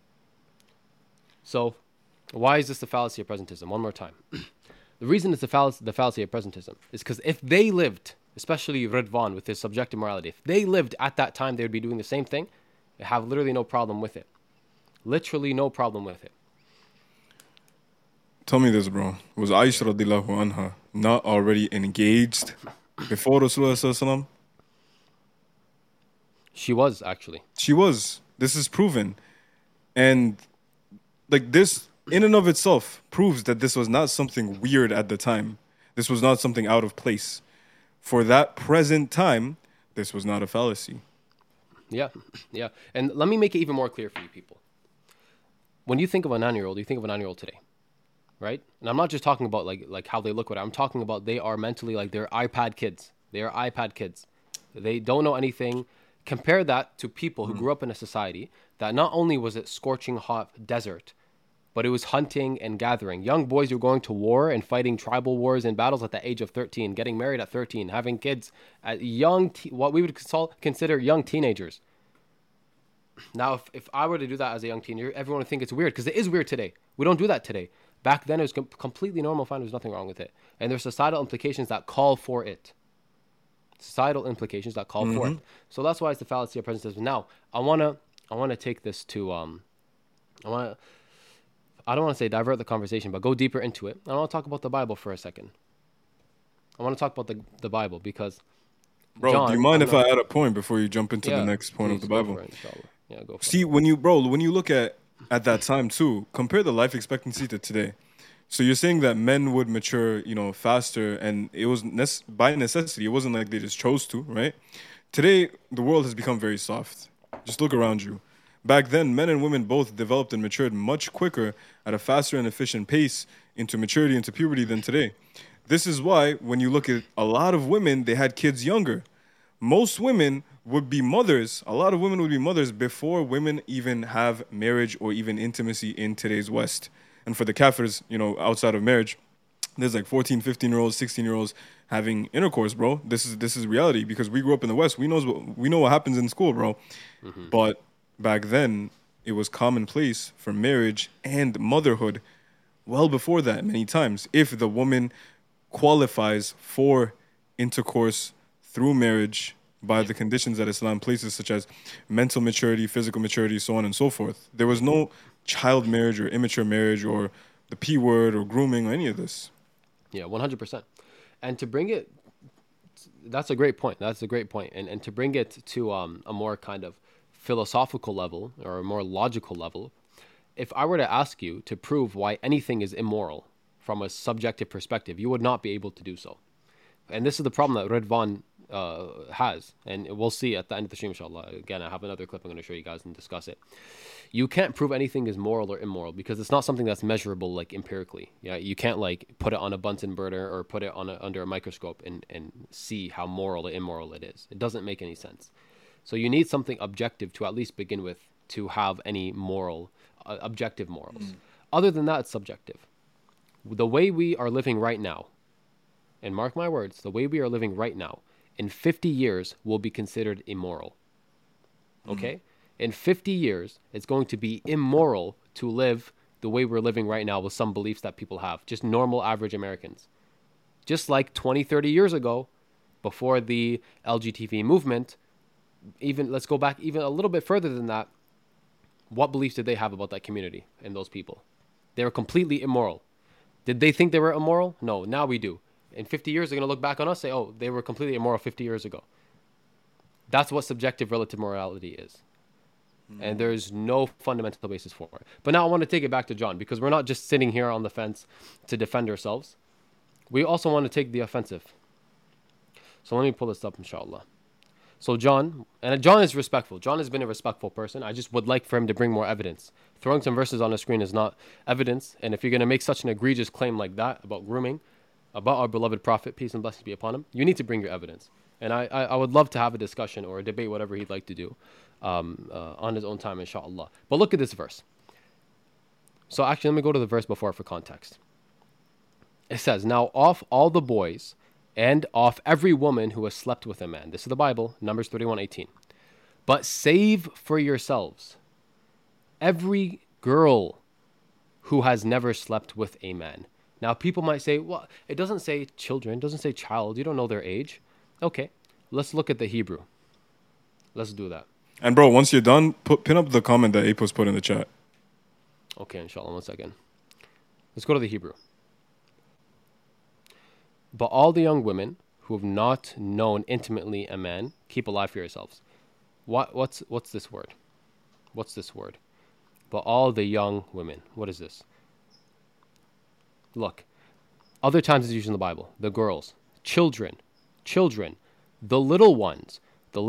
So, why is this the fallacy of presentism? One more time. The reason it's the fallacy of presentism is because if they lived, especially Ridvan with his subjective morality, if they lived at that time, they would be doing the same thing. They have literally no problem with it. Literally no problem with it. Tell me this, bro. Was Aisha radiallahu anha not already engaged before Rasulullah sallallahu alaihi wasallam? She was, actually. She was. This is proven. And like this in and of itself proves that this was not something weird at the time. This was not something out of place. For that present time, this was not a fallacy. Yeah, yeah. And let me make it even more clear for you people. When you think of a 9-year-old, you think of a 9-year-old today, right? And I'm not just talking about like how they look. I'm talking about they are mentally like they're iPad kids. They are iPad kids. They don't know anything. Compare that to people who grew up in a society that not only was it scorching hot desert, but it was hunting and gathering. Young boys were going to war and fighting tribal wars and battles at the age of 13, getting married at 13, having kids at what we would consider young teenagers. Now, if I were to do that as a young teenager, everyone would think it's weird because it is weird today. We don't do that today. Back then, it was completely normal. Fine, there's nothing wrong with it. And there's societal implications that call for it. Societal implications that call for it. So that's why it's the fallacy of present tense. Now, I wanna take this to I don't want to say divert the conversation, but go deeper into it. I want to talk about the Bible for a second. I want to talk about the Bible because, bro, John, do you mind if I add a point before you jump into the next point of the Bible? Go for it. See, when you look at that time too, compare the life expectancy to today. So you're saying that men would mature, faster, and it was by necessity. It wasn't like they just chose to, right? Today, the world has become very soft. Just look around you. Back then, men and women both developed and matured much quicker at a faster and efficient pace into maturity, into puberty than today. This is why when you look at a lot of women, they had kids younger. Most women would be mothers. A lot of women would be mothers before women even have marriage or even intimacy in today's West. And for the kafirs, outside of marriage, there's like 14, 15-year-olds, 16-year-olds having intercourse, bro. This is reality because we grew up in the West. We know what happens in school, bro. But back then, it was commonplace for marriage and motherhood well before that many times. If the woman qualifies for intercourse through marriage by the conditions that Islam places, such as mental maturity, physical maturity, so on and so forth. There was no child marriage or immature marriage or the P word or grooming or any of this. Yeah, 100%. And to bring it, that's a great point. That's a great point. And to bring it to a more kind of philosophical level or a more logical level, if I were to ask you to prove why anything is immoral from a subjective perspective, you would not be able to do so. And this is the problem that Ridvan has, and we'll see at the end of the stream, inshallah. Again, I have another clip I'm going to show you guys and discuss it. You can't prove anything is moral or immoral because it's not something that's measurable like empirically. Yeah, you can't like put it on a Bunsen burner or put it on under a microscope and see how moral or immoral it is. It doesn't make any sense. So you need something objective to at least begin with to have any moral, objective morals. Other than that, it's subjective. The way we are living right now, and mark my words, the way we are living right now, in 50 years will be considered immoral. Okay? In 50 years, it's going to be immoral to live the way we're living right now with some beliefs that people have. Just normal, average Americans. Just like 20, 30 years ago, before the LGBT movement, even let's go back even a little bit further than that, what beliefs did they have about that community and those people? They were completely immoral. Did they think they were immoral? No, now we do. In 50 years, they're going to look back on us and say, oh, they were completely immoral 50 years ago. That's what subjective relative morality is. And there's no fundamental basis for it. But now I want to take it back to John, because we're not just sitting here on the fence to defend ourselves. We also want to take the offensive. So let me pull this up, inshallah. So John is respectful. John has been a respectful person. I just would like for him to bring more evidence. Throwing some verses on the screen is not evidence. And if you're going to make such an egregious claim like that about grooming, about our beloved Prophet, peace and blessings be upon him, you need to bring your evidence. And I would love to have a discussion or a debate, whatever he'd like to do, on his own time, inshallah. But look at this verse. So actually, let me go to the verse before for context. It says, now off all the boys and off every woman who has slept with a man. This is the Bible, Numbers 31:18. But save for yourselves every girl who has never slept with a man. Now, people might say, well, it doesn't say children, it doesn't say child. You don't know their age. Okay, let's look at the Hebrew. Let's do that. And bro, once you're done, pin up the comment that Apos put in the chat. Okay, inshallah, 1 second. Let's go to the Hebrew. But all the young women who have not known intimately a man, keep alive for yourselves. What's this word? What's this word? But all the young women. What is this? Look, other times it's used in the Bible. The girls, children, the little ones, and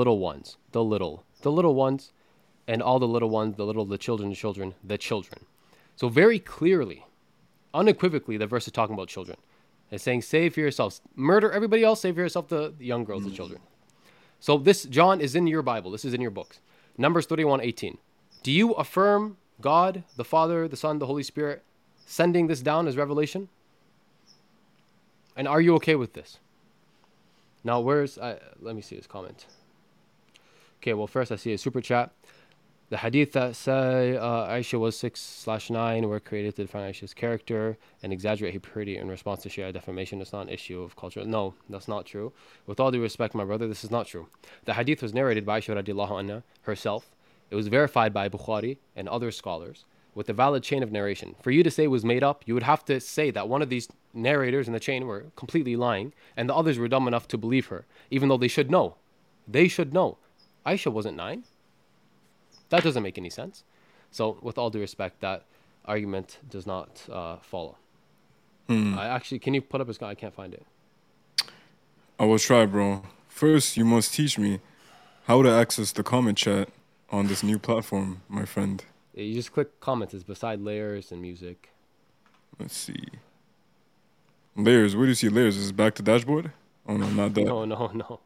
all the little ones, the children. So very clearly, unequivocally, the verse is talking about children. It's saying, save for yourselves. Murder everybody else, save for yourself the young girls, the children. So this, John, is in your Bible. This is in your books. Numbers 31:18. Do you affirm God, the Father, the Son, the Holy Spirit, sending this down as revelation? And are you okay with this? Now, let me see his comment. Okay, well, first I see a super chat. The hadith that say Aisha was 6/9 were created to define Aisha's character and exaggerate her purity in response to Shia defamation. It's not an issue of culture. No, that's not true. With all due respect, my brother, this is not true. The hadith was narrated by Aisha radiallahu anha herself. It was verified by Bukhari and other scholars with a valid chain of narration. For you to say it was made up, you would have to say that one of these narrators in the chain were completely lying and the others were dumb enough to believe her, even though they should know. They should know. Aisha wasn't 9. That doesn't make any sense. So, with all due respect, that argument does not follow. Can you put up his comment? I can't find it. I will try, bro. First, you must teach me how to access the comment chat on this new platform, my friend. You just click comments. It's beside layers and music. Let's see. Layers. Where do you see layers? Is it back to dashboard? Oh, no, not that. No.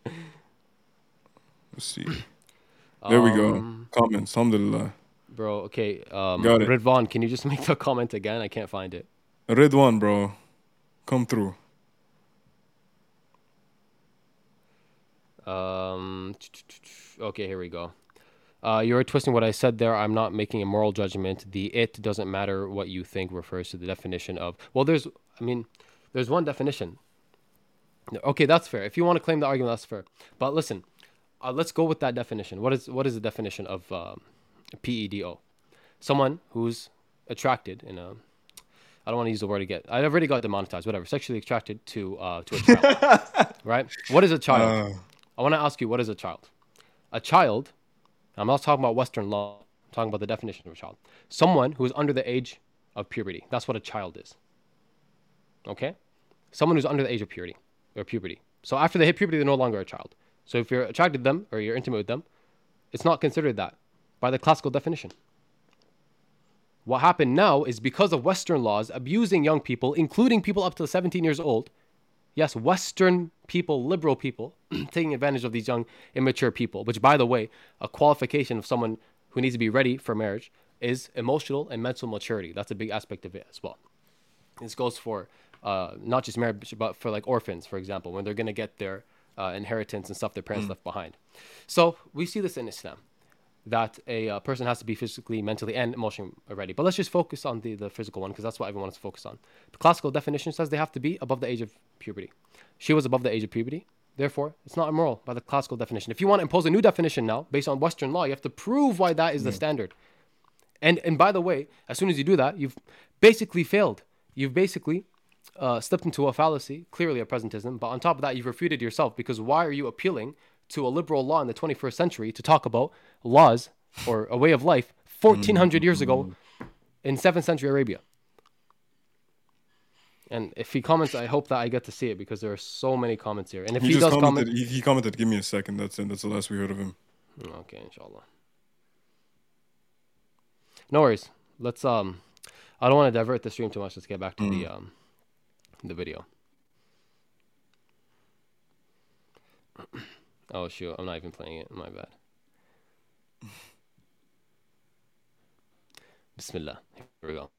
Let's see. There we go. Comments. Alhamdulillah. Bro, okay. Got it. Ridwan, can you just make the comment again? I can't find it. Ridwan, bro. Come through. Okay, here we go. You're twisting what I said there. I'm not making a moral judgment. The it doesn't matter what you think refers to the definition of... Well, there's one definition. Okay, that's fair. If you want to claim the argument, that's fair. But listen, let's go with that definition. What is the definition of PEDO? Someone who's attracted in a... I don't want to use the word again. I've already got demonetized, whatever. Sexually attracted to a child. Right? What is a child? I want to ask you, what is a child? A child... I'm not talking about Western law. I'm talking about the definition of a child. Someone who is under the age of puberty. That's what a child is. Okay? Someone who's under the age of puberty. So after they hit puberty, they're no longer a child. So if you're attracted to them or you're intimate with them, it's not considered that by the classical definition. What happened now is because of Western laws abusing young people, including people up to 17 years old. Yes, Western people, liberal people, taking advantage of these young, immature people, which, by the way, a qualification of someone who needs to be ready for marriage is emotional and mental maturity. That's a big aspect of it as well. This goes for not just marriage, but for like orphans, for example, when they're going to get their inheritance and stuff their parents left behind. So we see this in Islam, that a person has to be physically, mentally, and emotionally ready. But let's just focus on the physical one, because that's what everyone wants to focus on. The classical definition says they have to be above the age of puberty. She was above the age of puberty. Therefore, it's not immoral by the classical definition. If you want to impose a new definition now, based on Western law, you have to prove why that is the standard. And by the way, as soon as you do that, you've basically failed. You've basically slipped into a fallacy, clearly a presentism. But on top of that, you've refuted yourself, because why are you appealing to a liberal law in the 21st century to talk about laws or a way of life 1400 years ago in 7th century Arabia? And if he comments, I hope that I get to see it, because there are so many comments here. And if he does comment... He commented, give me a second. That's it. That's the last we heard of him. Okay, inshallah. No worries. Let's... I don't want to divert the stream too much. Let's get back to the video. Oh, shoot. I'm not even playing it. My bad. Bismillah. Here we go.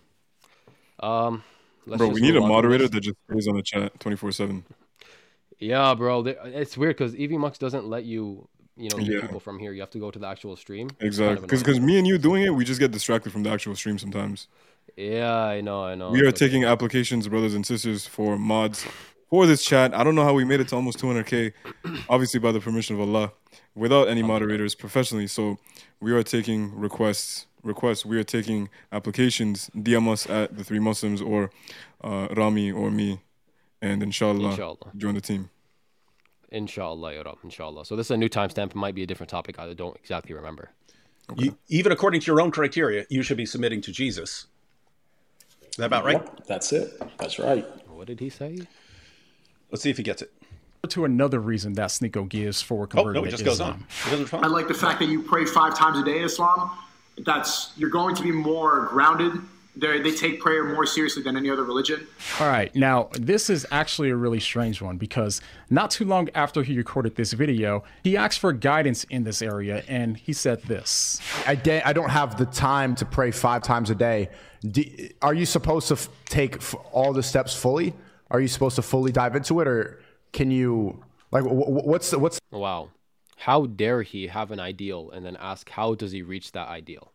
Bro, we need a moderator that just stays on the chat 24/7. Yeah, bro. It's weird because EV doesn't let you meet people from here. You have to go to the actual stream. Exactly. Because me and you doing it, we just get distracted from the actual stream sometimes. Yeah, I know. We are taking applications, brothers and sisters, for mods for this chat. I don't know how we made it to almost 200K, obviously by the permission of Allah, without any moderators professionally. So we are taking requests. We are taking applications. DM us at the Three Muslims or Rami or me, and inshallah, join the team. Inshallah, ya Rab, inshallah. So this is a new timestamp. It might be a different topic. I don't exactly remember. Okay. Even according to your own criteria, you should be submitting to Jesus. Is that about right? Yep, that's it. That's right. What did he say? Let's see if he gets it. To another reason that Sneeko gives for converting it just Islam. goes on. I like the fact that you pray 5 times a day in Islam. You're going to be more grounded. They take prayer more seriously than any other religion. All right. Now, this is actually a really strange one because not too long after he recorded this video, he asked for guidance in this area, and he said this. I don't have the time to pray 5 times a day. Are you supposed to take all the steps fully? Are you supposed to fully dive into it, or can you, like, what's Wow. How dare he have an ideal and then ask how does he reach that ideal?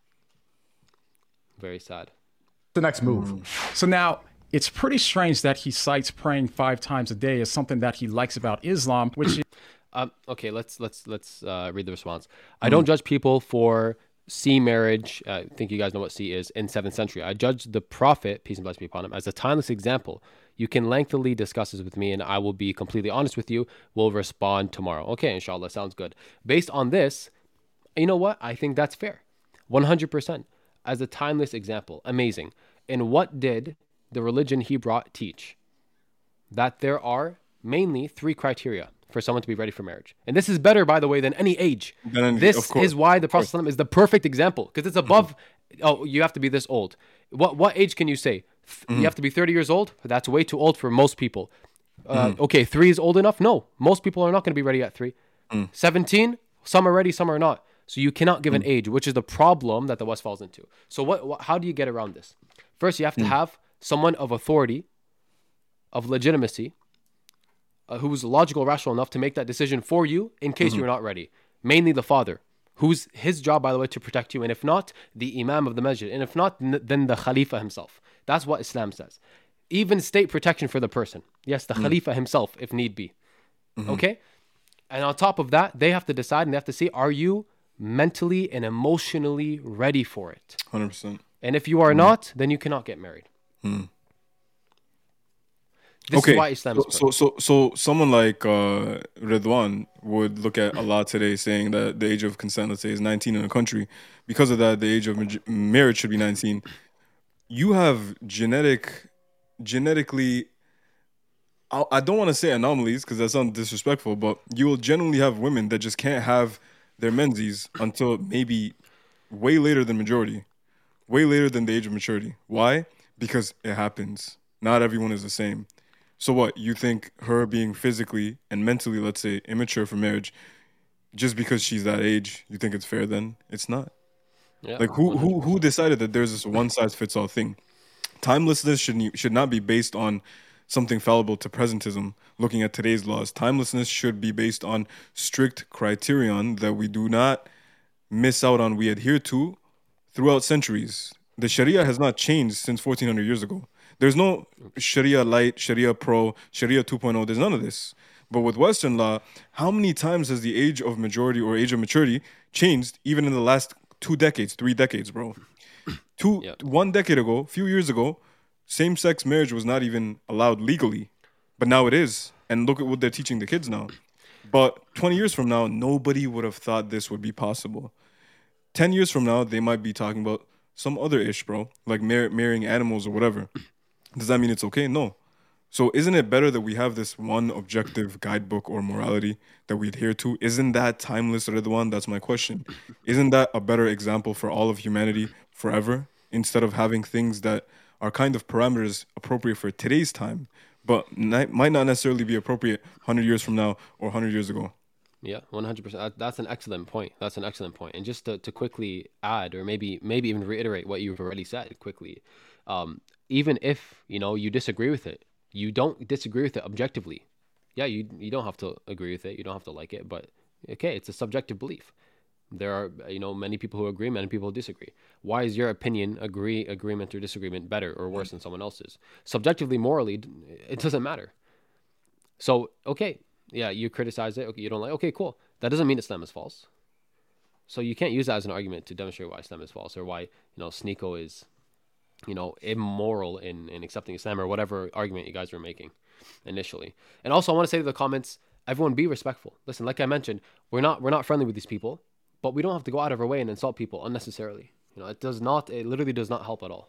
Very sad. The next move? So now, it's pretty strange that he cites praying 5 times a day as something that he likes about Islam, which okay, let's read the response. I don't judge people for sea marriage. I think you guys know what sea is in 7th century. I judge the Prophet, peace and blessings be upon him, as a timeless example. You can lengthily discuss this with me and I will be completely honest with you. We'll respond tomorrow. Okay, inshallah, sounds good. Based on this, you know what? I think that's fair. 100%. As a timeless example. Amazing. And what did the religion he brought teach? That there are mainly 3 criteria for someone to be ready for marriage. And this is better, by the way, than any age. This is why the Prophet ﷺ is the perfect example, because it's above, you have to be this old. What age can you say? You have to be 30 years old? That's way too old for most people. Okay, 3 is old enough? No. Most people are not going to be ready at 3. 17? Some are ready, some are not. So you cannot give an age, which is the problem that the West falls into. So how do you get around this? First, you have to have someone of authority, of legitimacy, who's logical, rational enough to make that decision for you in case you're not ready. Mainly the father, who's his job, by the way, to protect you. And if not, the imam of the masjid. And if not, then the khalifa himself. That's what Islam says. Even state protection for the person. Yes, the khalifa himself, if need be. Okay? And on top of that, they have to decide and they have to see, are you mentally and emotionally ready for it? 100%. And if you are not, then you cannot get married. This is why Islam is perfect. So someone like Ridwan would look at Allah today saying that the age of consent, let's say, is 19 in a country. Because of that, the age of marriage should be 19. You have genetically, I don't want to say anomalies because that sounds disrespectful, but you will generally have women that just can't have their menses until maybe way later than majority, way later than the age of maturity. Why? Because it happens. Not everyone is the same. So what? You think her being physically and mentally, let's say, immature for marriage, just because she's that age, you think it's fair then? It's not. Yeah, like who decided that there's this one size fits all thing? Timelessness should not be based on something fallible to presentism, looking at today's laws. Timelessness should be based on strict criterion that we do not miss out on, we adhere to throughout centuries. The Sharia has not changed since 1400 years ago. There's no Sharia light, Sharia pro, Sharia 2.0. There's none of this. But with Western law, how many times has the age of majority or age of maturity changed even in the last 2 decades, 3 decades, bro? 1 decade ago, a few years ago, same-sex marriage was not even allowed legally. But now it is. And look at what they're teaching the kids now. But 20 years from now, nobody would have thought this would be possible. 10 years from now, they might be talking about some other ish, bro. Like marrying animals or whatever. Does that mean it's okay? No. So isn't it better that we have this one objective guidebook or morality that we adhere to? Isn't that timeless, Ridwan? That's my question. Isn't that a better example for all of humanity forever? Instead of having things that are kind of parameters appropriate for today's time, but might not necessarily be appropriate 100 years from now or 100 years ago. Yeah, 100%. That's an excellent point. And just to quickly add, or maybe even reiterate what you've already said quickly, even if you disagree with it, you don't disagree with it objectively. Yeah, you don't have to agree with it. You don't have to like it, but okay, it's a subjective belief. There are many people who agree, many people who disagree. Why is your opinion, agreement or disagreement better or worse than someone else's? Subjectively, morally, it doesn't matter. So, okay, yeah, you criticize it. Okay, you don't like. Okay, cool. That doesn't mean Islam is false. So you can't use that as an argument to demonstrate why Islam is false or why Sneeko is, immoral in accepting Islam or whatever argument you guys were making initially. And also, I want to say to the comments, everyone be respectful. Listen, like I mentioned, we're not friendly with these people, but we don't have to go out of our way and insult people unnecessarily. It literally does not help at all.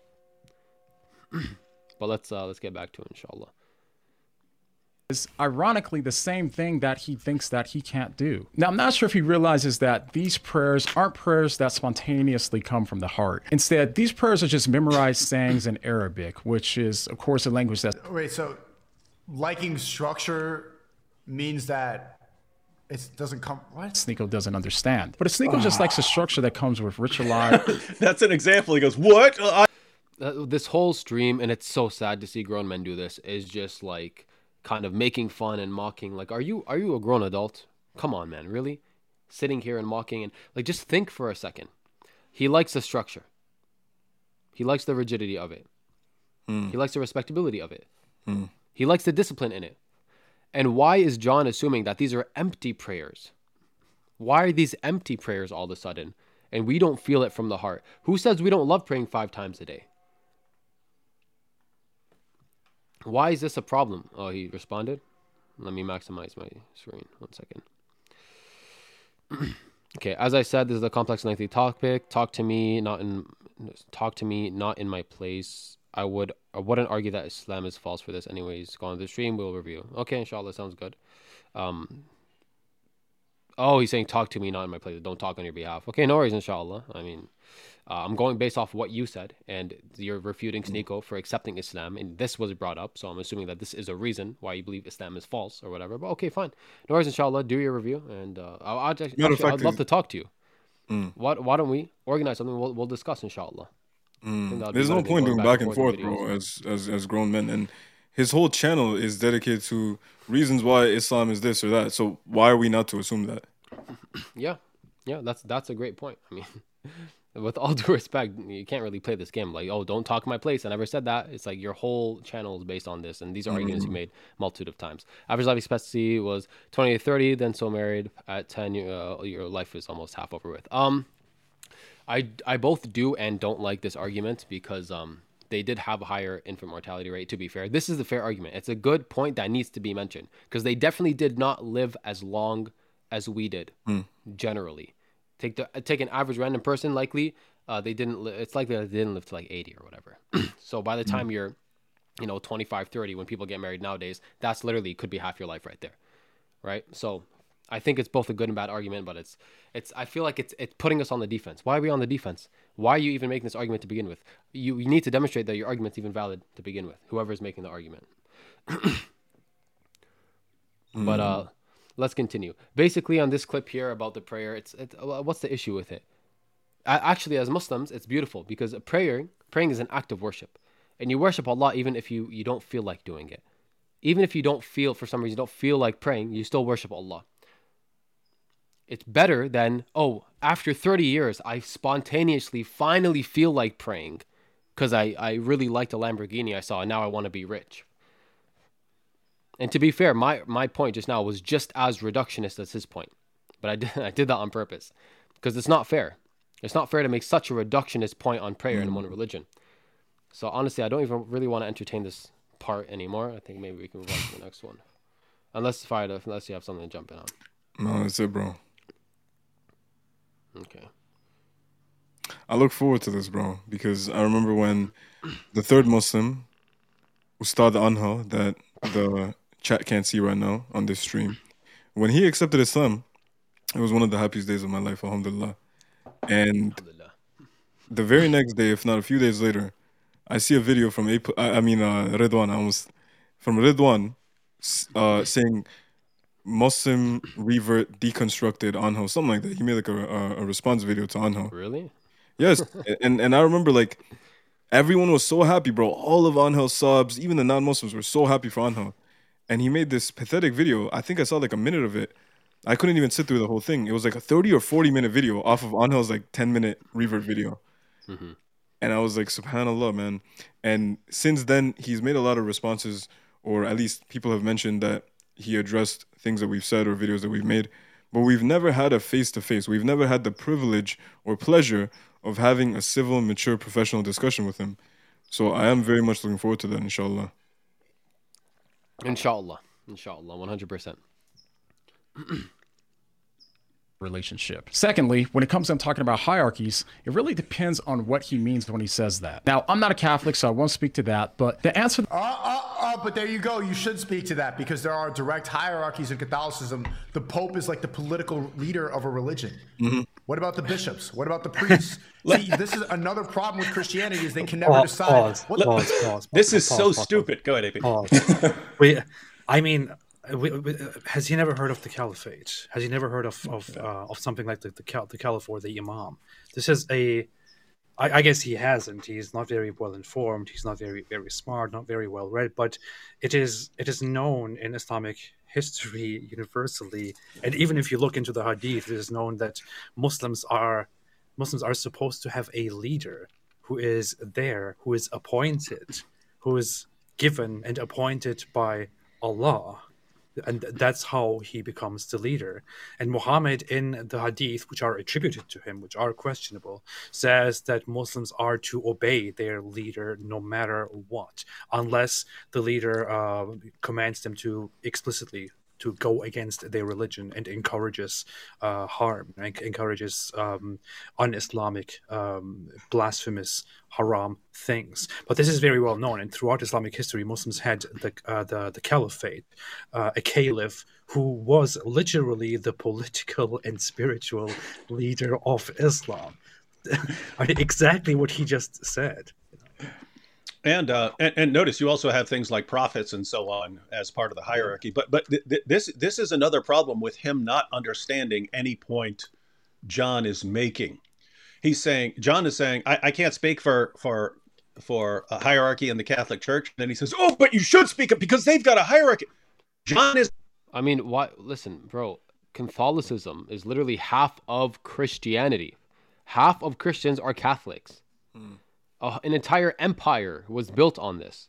But let's get back to it, inshallah. Is ironically the same thing that he thinks that he can't do. Now, I'm not sure if he realizes that these prayers aren't prayers that spontaneously come from the heart. Instead, these prayers are just memorized sayings in Arabic, which is, of course, a language that... Wait, so liking structure means that it doesn't come... What? Sneeko doesn't understand. But Sneeko just likes a structure that comes with ritualized... That's an example. He goes, what? This whole stream, and it's so sad to see grown men do this, is just like... kind of making fun and mocking. Like, are you a grown adult? Come on, man, really? Sitting here and mocking and just think for a second. He likes the structure. He likes the rigidity of it. He likes the respectability of it. He likes the discipline in it. And why is John assuming that these are empty prayers? Why are these empty prayers all of a sudden? And we don't feel it from the heart. Who says we don't love praying 5 times a day? Why is this a problem? Oh, he responded. Let me maximize my screen. 1 second. Okay, as I said, this is a complex, lengthy topic. Talk to me, not in my place. I wouldn't argue that Islam is false for this. Anyways, go on the stream. We'll review. Okay, inshallah, sounds good. Oh, he's saying talk to me, not in my place. Don't talk on your behalf. Okay, no worries, inshallah. I mean, I'm going based off what you said, and you're refuting Sneeko for accepting Islam, and this was brought up, so I'm assuming that this is a reason why you believe Islam is false or whatever. But okay, fine. No worries, inshallah. Do your review, and I'd love to talk to you. Why don't we organize something? We'll discuss, inshallah. There's no point doing back and forth, bro, as grown men. And his whole channel is dedicated to reasons why Islam is this or that. So why are we not to assume that? Yeah, that's a great point. I mean, with all due respect, you can't really play this game like, oh, don't talk my place. I never said that. It's like your whole channel is based on this, and these are arguments you made multitude of times. Average life expectancy was 20 to 30, then so married at 10. Your life is almost half over with. I both do and don't like this argument because they did have a higher infant mortality rate, to be fair. This is the fair argument. It's a good point that needs to be mentioned because they definitely did not live as long as we did, generally. Take an average random person, likely they didn't it's likely that they didn't live to like 80 or whatever. So by the time you're 25, 30, when people get married nowadays, that's literally could be half your life right there, right? So I think it's both a good and bad argument, but it's I feel like it's putting us on the defense. Why are we on the defense? Why are you even making this argument to begin with? You need to demonstrate that your argument's even valid to begin with, whoever is making the argument. But let's continue. Basically, on this clip here about the prayer, it's what's the issue with it? Actually, as Muslims, it's beautiful because praying is an act of worship, and you worship Allah even if you don't feel like doing it. Even if you don't feel, for some reason, you don't feel like praying, you still worship Allah. It's better than, after 30 years, I spontaneously finally feel like praying because I really liked a Lamborghini I saw, and now I want to be rich. And to be fair, my point just now was just as reductionist as his point. But I did that on purpose because it's not fair. It's not fair to make such a reductionist point on prayer in one religion. So honestly, I don't even really want to entertain this part anymore. I think maybe we can move on to the next one. Unless you have something to jump in on. No, that's it, bro. Okay. I look forward to this, bro, because I remember when the third Muslim, Ustad Anha, that the chat can't see right now on this stream, when he accepted Islam, it was one of the happiest days of my life, alhamdulillah. And the very next day, if not a few days later, I see a video from Ridwan, from Ridwan saying Muslim revert deconstructed Anho, something like that. He made like a response video to Anho. Really? Yes. and I remember like everyone was so happy, bro. All of Anho's subs, even the non-Muslims, were so happy for Anho. And he made this pathetic video. I think I saw like a minute of it. I couldn't even sit through the whole thing. It was like a 30 or 40 minute video off of Anho's like 10-minute revert video. Mm-hmm. And I was like, subhanAllah, man. And since then, he's made a lot of responses, or at least people have mentioned that he addressed things that we've said or videos that we've made, but we've never had a face-to-face. We've never had the privilege or pleasure of having a civil, mature, professional discussion with him. So I am very much looking forward to that, inshallah. Inshallah, 100%. Relationship. Secondly, when it comes to talking about hierarchies, it really depends on what he means when he says that. Now, I'm not a Catholic, so I won't speak to that, but the answer... But there you go. You should speak to that because there are direct hierarchies in Catholicism. The Pope is like the political leader of a religion. Mm-hmm. What about the bishops? What about the priests? See, this is another problem with Christianity is they can never decide. Pause. This is so stupid. Go ahead, AP. Wait, I mean... has he never heard of the caliphate? Has he never heard of something like the caliph or the imam? This is I guess he hasn't. He's not very well informed. He's not very smart. Not very well read. But it is known in Islamic history universally, and even if you look into the Hadith, it is known that Muslims are supposed to have a leader who is there, who is appointed, who is given and appointed by Allah. And that's how he becomes the leader. And Muhammad in the hadith, which are attributed to him, which are questionable, says that Muslims are to obey their leader no matter what, unless the leader commands them to explicitly to go against their religion and encourages harm, and encourages un-Islamic, blasphemous, haram things. But this is very well known, and throughout Islamic history, Muslims had the caliphate, a caliph who was literally the political and spiritual leader of Islam. Exactly what he just said. And notice you also have things like prophets and so on as part of the hierarchy. But this is another problem with him not understanding any point John is making. John is saying, I can't speak for a hierarchy in the Catholic Church. And then he says, oh, but you should speak up because they've got a hierarchy. John is... I mean, why? Listen, bro, Catholicism is literally half of Christianity. Half of Christians are Catholics. An entire empire was built on this.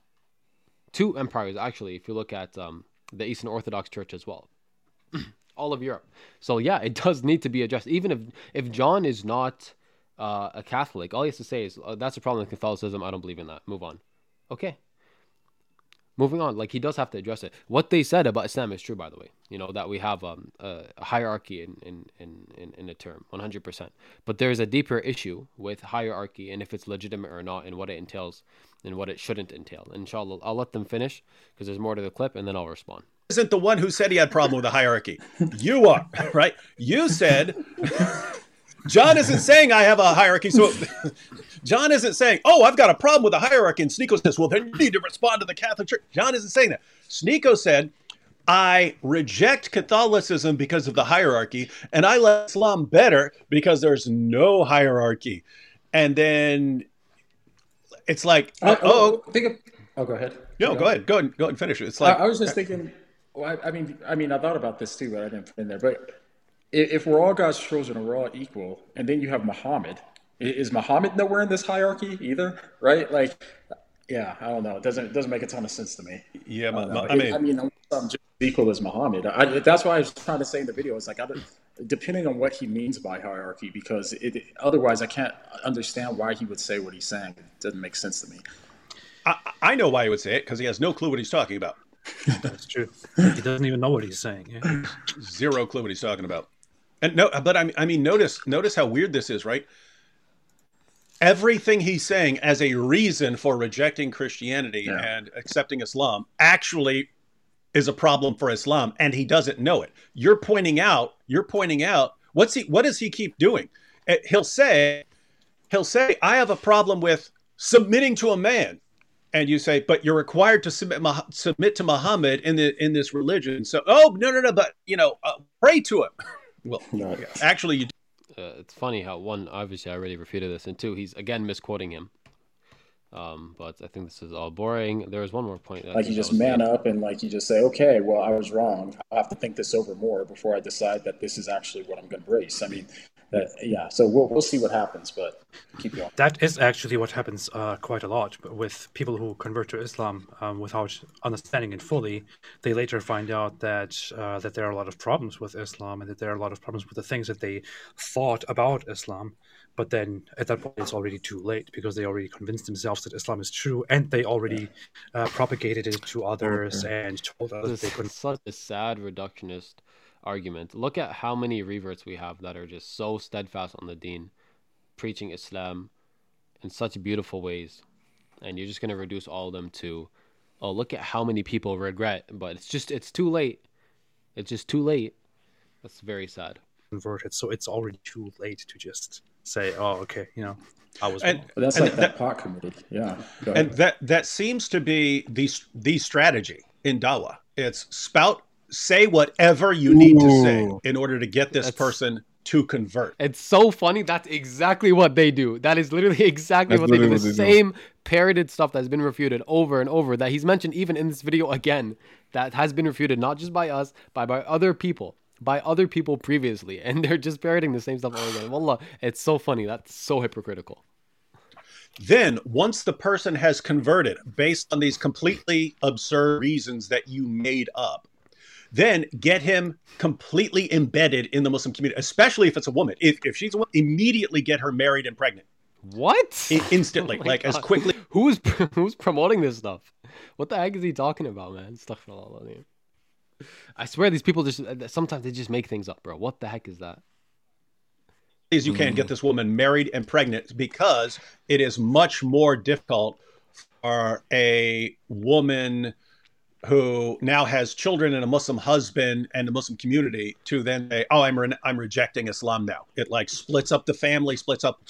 2 empires, actually, if you look at the Eastern Orthodox Church as well. All of Europe. So yeah, it does need to be addressed. Even if John is not a Catholic, all he has to say is, that's a problem with Catholicism, I don't believe in that. Move on. Okay. Moving on, like he does have to address it. What they said about Islam is true, by the way. You know that we have a hierarchy in a term, 100%. But there is a deeper issue with hierarchy and if it's legitimate or not, and what it entails and what it shouldn't entail. Inshallah, I'll let them finish because there's more to the clip, and then I'll respond. Isn't the one who said he had a problem with the hierarchy? You are, right? You said John isn't saying I have a hierarchy, so. John isn't saying, oh, I've got a problem with the hierarchy. And Sneeko says, well, then you need to respond to the Catholic Church. John isn't saying that. Sneeko said, I reject Catholicism because of the hierarchy, and I like Islam better because there's no hierarchy. And then it's like, go ahead. No, go ahead. Go ahead and finish it. It's like, I was just thinking, well, I mean, I thought about this too, but I didn't put it in there. But if we're all God's children and we're all equal, and then you have Muhammad, is Muhammad nowhere in this hierarchy either, right? Like, yeah, I don't know. It doesn't make a ton of sense to me. Yeah, I mean, I'm just equal as Muhammad. That's why I was trying to say in the video. It's like, depending on what he means by hierarchy, because otherwise I can't understand why he would say what he's saying. It doesn't make sense to me. I know why he would say it, because he has no clue what he's talking about. That's true. He doesn't even know what he's saying. Yeah. Zero clue what he's talking about. And no, but I mean, notice how weird this is, right? Everything he's saying as a reason for rejecting Christianity and accepting Islam actually is a problem for Islam, and he doesn't know it. You're pointing out. What does he keep doing? He'll say, I have a problem with submitting to a man. And you say, but you're required to submit to Muhammad in this religion. So, no, but pray to him. Well, actually, you do. It's funny how, one, obviously I already refuted this, and two, he's again misquoting him. But I think this is all boring. There was one more point. Like you just man up and like you just say, okay, well, I was wrong. I have to think this over more before I decide that this is actually what I'm going to embrace. I mean, So we'll see what happens, but keep going. That is actually what happens quite a lot with people who convert to Islam without understanding it fully. They later find out that that there are a lot of problems with Islam and that there are a lot of problems with the things that they thought about Islam. But then at that point, it's already too late because they already convinced themselves that Islam is true and they already propagated it to others and told others they couldn't. Such a sad reductionist argument. Look at how many reverts we have that are just so steadfast on the deen, preaching Islam in such beautiful ways, and you're just going to reduce all of them to, oh, look at how many people regret, but it's too late. It's just too late. That's very sad. Converted, so it's already too late to just say, oh, okay, I was wrong. But that's like that pot committee. Yeah. And that seems to be the strategy in dawah. It's say whatever you need to say in order to get this person to convert. It's so funny. That's exactly what they do. That is literally exactly what they do. The same parroted stuff that's been refuted over and over, that he's mentioned even in this video again, that has been refuted not just by us, but by other people. By other people previously, and they're just parroting the same stuff over again. Wallah, it's so funny. That's so hypocritical. Then, once the person has converted based on these completely absurd reasons that you made up, then get him completely embedded in the Muslim community, especially if it's a woman. If she's a woman, immediately get her married and pregnant. What? Instantly, God. as quickly. Who's promoting this stuff? What the heck is he talking about, man? Astaghfirullah. I swear these people sometimes they just make things up, bro. What the heck is that? You can't get this woman married and pregnant because it is much more difficult for a woman who now has children and a Muslim husband and the Muslim community to then say, oh, I'm rejecting Islam now. It like splits up the family, splits up,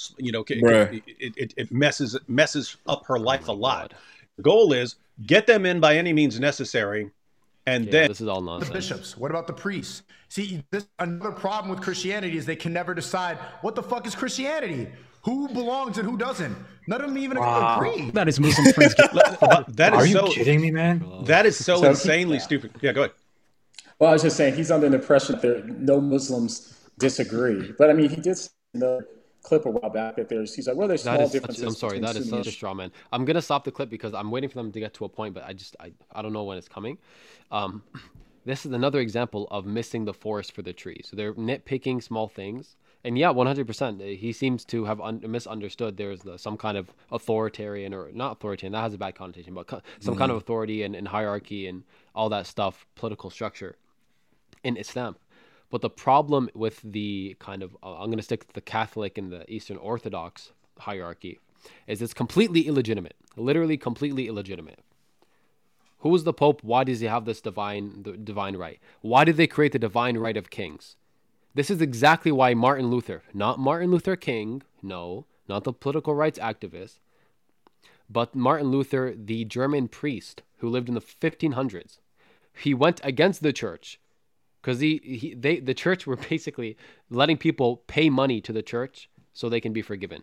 it messes up her life a lot. The goal is get them in by any means necessary. And then this is all nonsense. The bishops. What about the priests? See, another problem with Christianity is they can never decide what the fuck is Christianity. Who belongs and who doesn't? None of them even agree. That is Muslim friends. Are you kidding me, man? That is so insanely stupid. Yeah, go ahead. Well, I was just saying he's under the impression that no Muslims disagree. But I mean, he did the clip a while back that he's like, well, there's small differences. I'm sorry, that is such a straw man. I'm gonna stop the clip because I'm waiting for them to get to a point, but I don't know when it's coming. This is another example of missing the forest for the trees. So they're nitpicking small things, and yeah, 100%. He seems to have misunderstood. There's some kind of authoritarian, or not authoritarian, that has a bad connotation, but some kind of authority and hierarchy and all that stuff, political structure in Islam. But the problem with the kind of, I'm going to stick to the Catholic and the Eastern Orthodox hierarchy, is it's completely illegitimate. Literally completely illegitimate. Who is the Pope? Why does he have this divine right? Why did they create the divine right of kings? This is exactly why Martin Luther, not Martin Luther King, no, not the political rights activist, but Martin Luther, the German priest who lived in the 1500s, he went against the church. Because the church were basically letting people pay money to the church so they can be forgiven.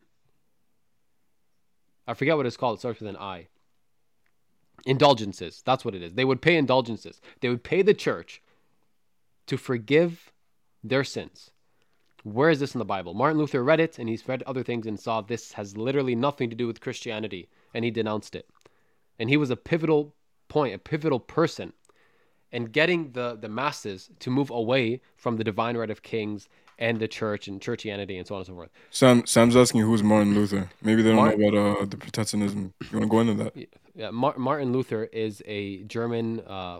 I forget what it's called. It starts with an I. Indulgences. That's what it is. They would pay indulgences. They would pay the church to forgive their sins. Where is this in the Bible? Martin Luther read it, and he's read other things and saw this has literally nothing to do with Christianity, and he denounced it. And he was a pivotal point, a pivotal person, and getting the masses to move away from the divine right of kings and the church and churchianity and so on and so forth. Sam's asking who's Martin Luther. Maybe they don't know about the Protestantism. You want to go into that? Yeah, Martin Luther is a German.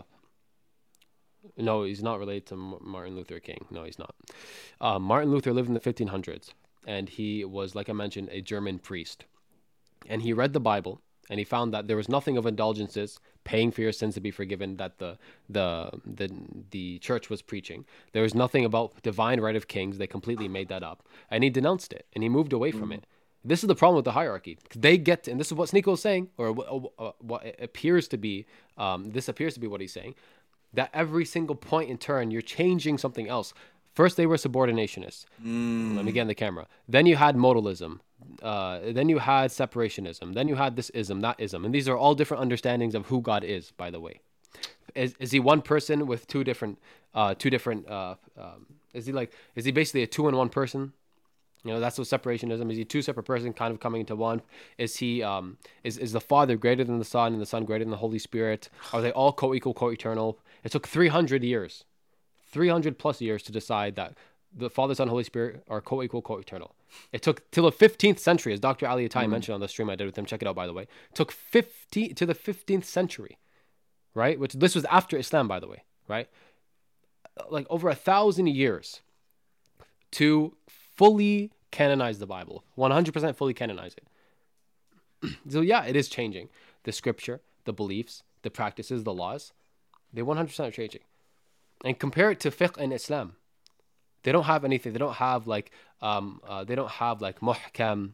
No, he's not related to Martin Luther King. No, he's not. Martin Luther lived in the 1500s, and he was, like I mentioned, a German priest. And he read the Bible, and he found that there was nothing of indulgences, paying for your sins to be forgiven, that the church was preaching. There was nothing about divine right of kings. They completely made that up. And he denounced it, and he moved away from it. This is the problem with the hierarchy. They get, and this is what Sneeko is saying, or what it appears to be, this appears to be what he's saying, that every single point in turn, you're changing something else. First, they were subordinationists. Let me get in the camera. Then you had modalism. Then you had separationism. Then you had this ism, that ism. And these are all different understandings of who God is, by the way. Is he one person with two different is he basically a 2-in-1 person? You know, that's what separationism is. He two separate persons kind of coming into one. Is he is the Father greater than the Son and the Son greater than the Holy Spirit? Are they all co-equal, co-eternal? It took 300 years, 300 plus years to decide that the Father, Son, Holy Spirit are co-equal, co-eternal. It took till the 15th century, as Dr. Ali Attai mentioned on the stream I did with him. Check it out, by the way. It took to the 15th century, right? Which this was after Islam, by the way, right? Like over 1,000 years to fully canonize the Bible, 100% fully canonize it. So yeah, it is changing. The scripture, the beliefs, the practices, the laws, they 100% are changing. And compare it to fiqh in Islam. They don't have anything. They don't have like muhkam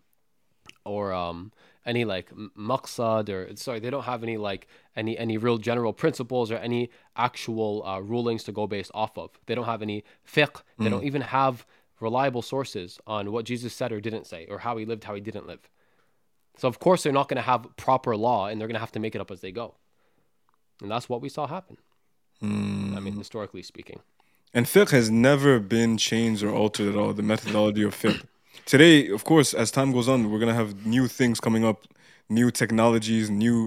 or any like maqsad, or sorry, they don't have any like any real general principles or any actual rulings to go based off of. They don't have any fiqh. They don't even have reliable sources on what Jesus said or didn't say, or how he lived, how he didn't live. So of course they're not going to have proper law, and they're going to have to make it up as they go. And that's what we saw happen. I mean, historically speaking. And fiqh has never been changed or altered at all, the methodology of fiqh. Today, of course, as time goes on, we're going to have new things coming up, new technologies,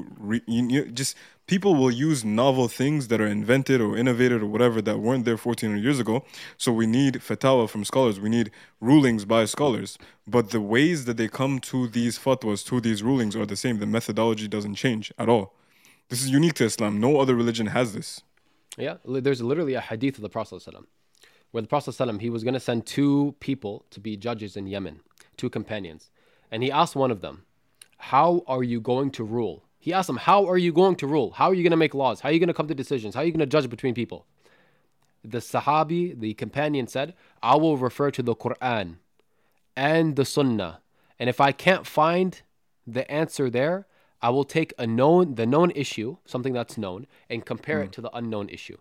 just people will use novel things that are invented or innovated or whatever that weren't there 1400 years ago. So we need fatwa from scholars. We need rulings by scholars. But the ways that they come to these fatwas, to these rulings are the same. The methodology doesn't change at all. This is unique to Islam. No other religion has this. Yeah, there's literally a hadith of the Prophet ﷺ, where the Prophet ﷺ, he was going to send two people to be judges in Yemen, two companions. And he asked one of them, how are you going to rule? He asked them, how are you going to rule? How are you going to make laws? How are you going to come to decisions? How are you going to judge between people? The Sahabi, the companion said, I will refer to the Quran and the Sunnah. And if I can't find the answer there, I will take the known issue, something that's known, and compare it to the unknown issue.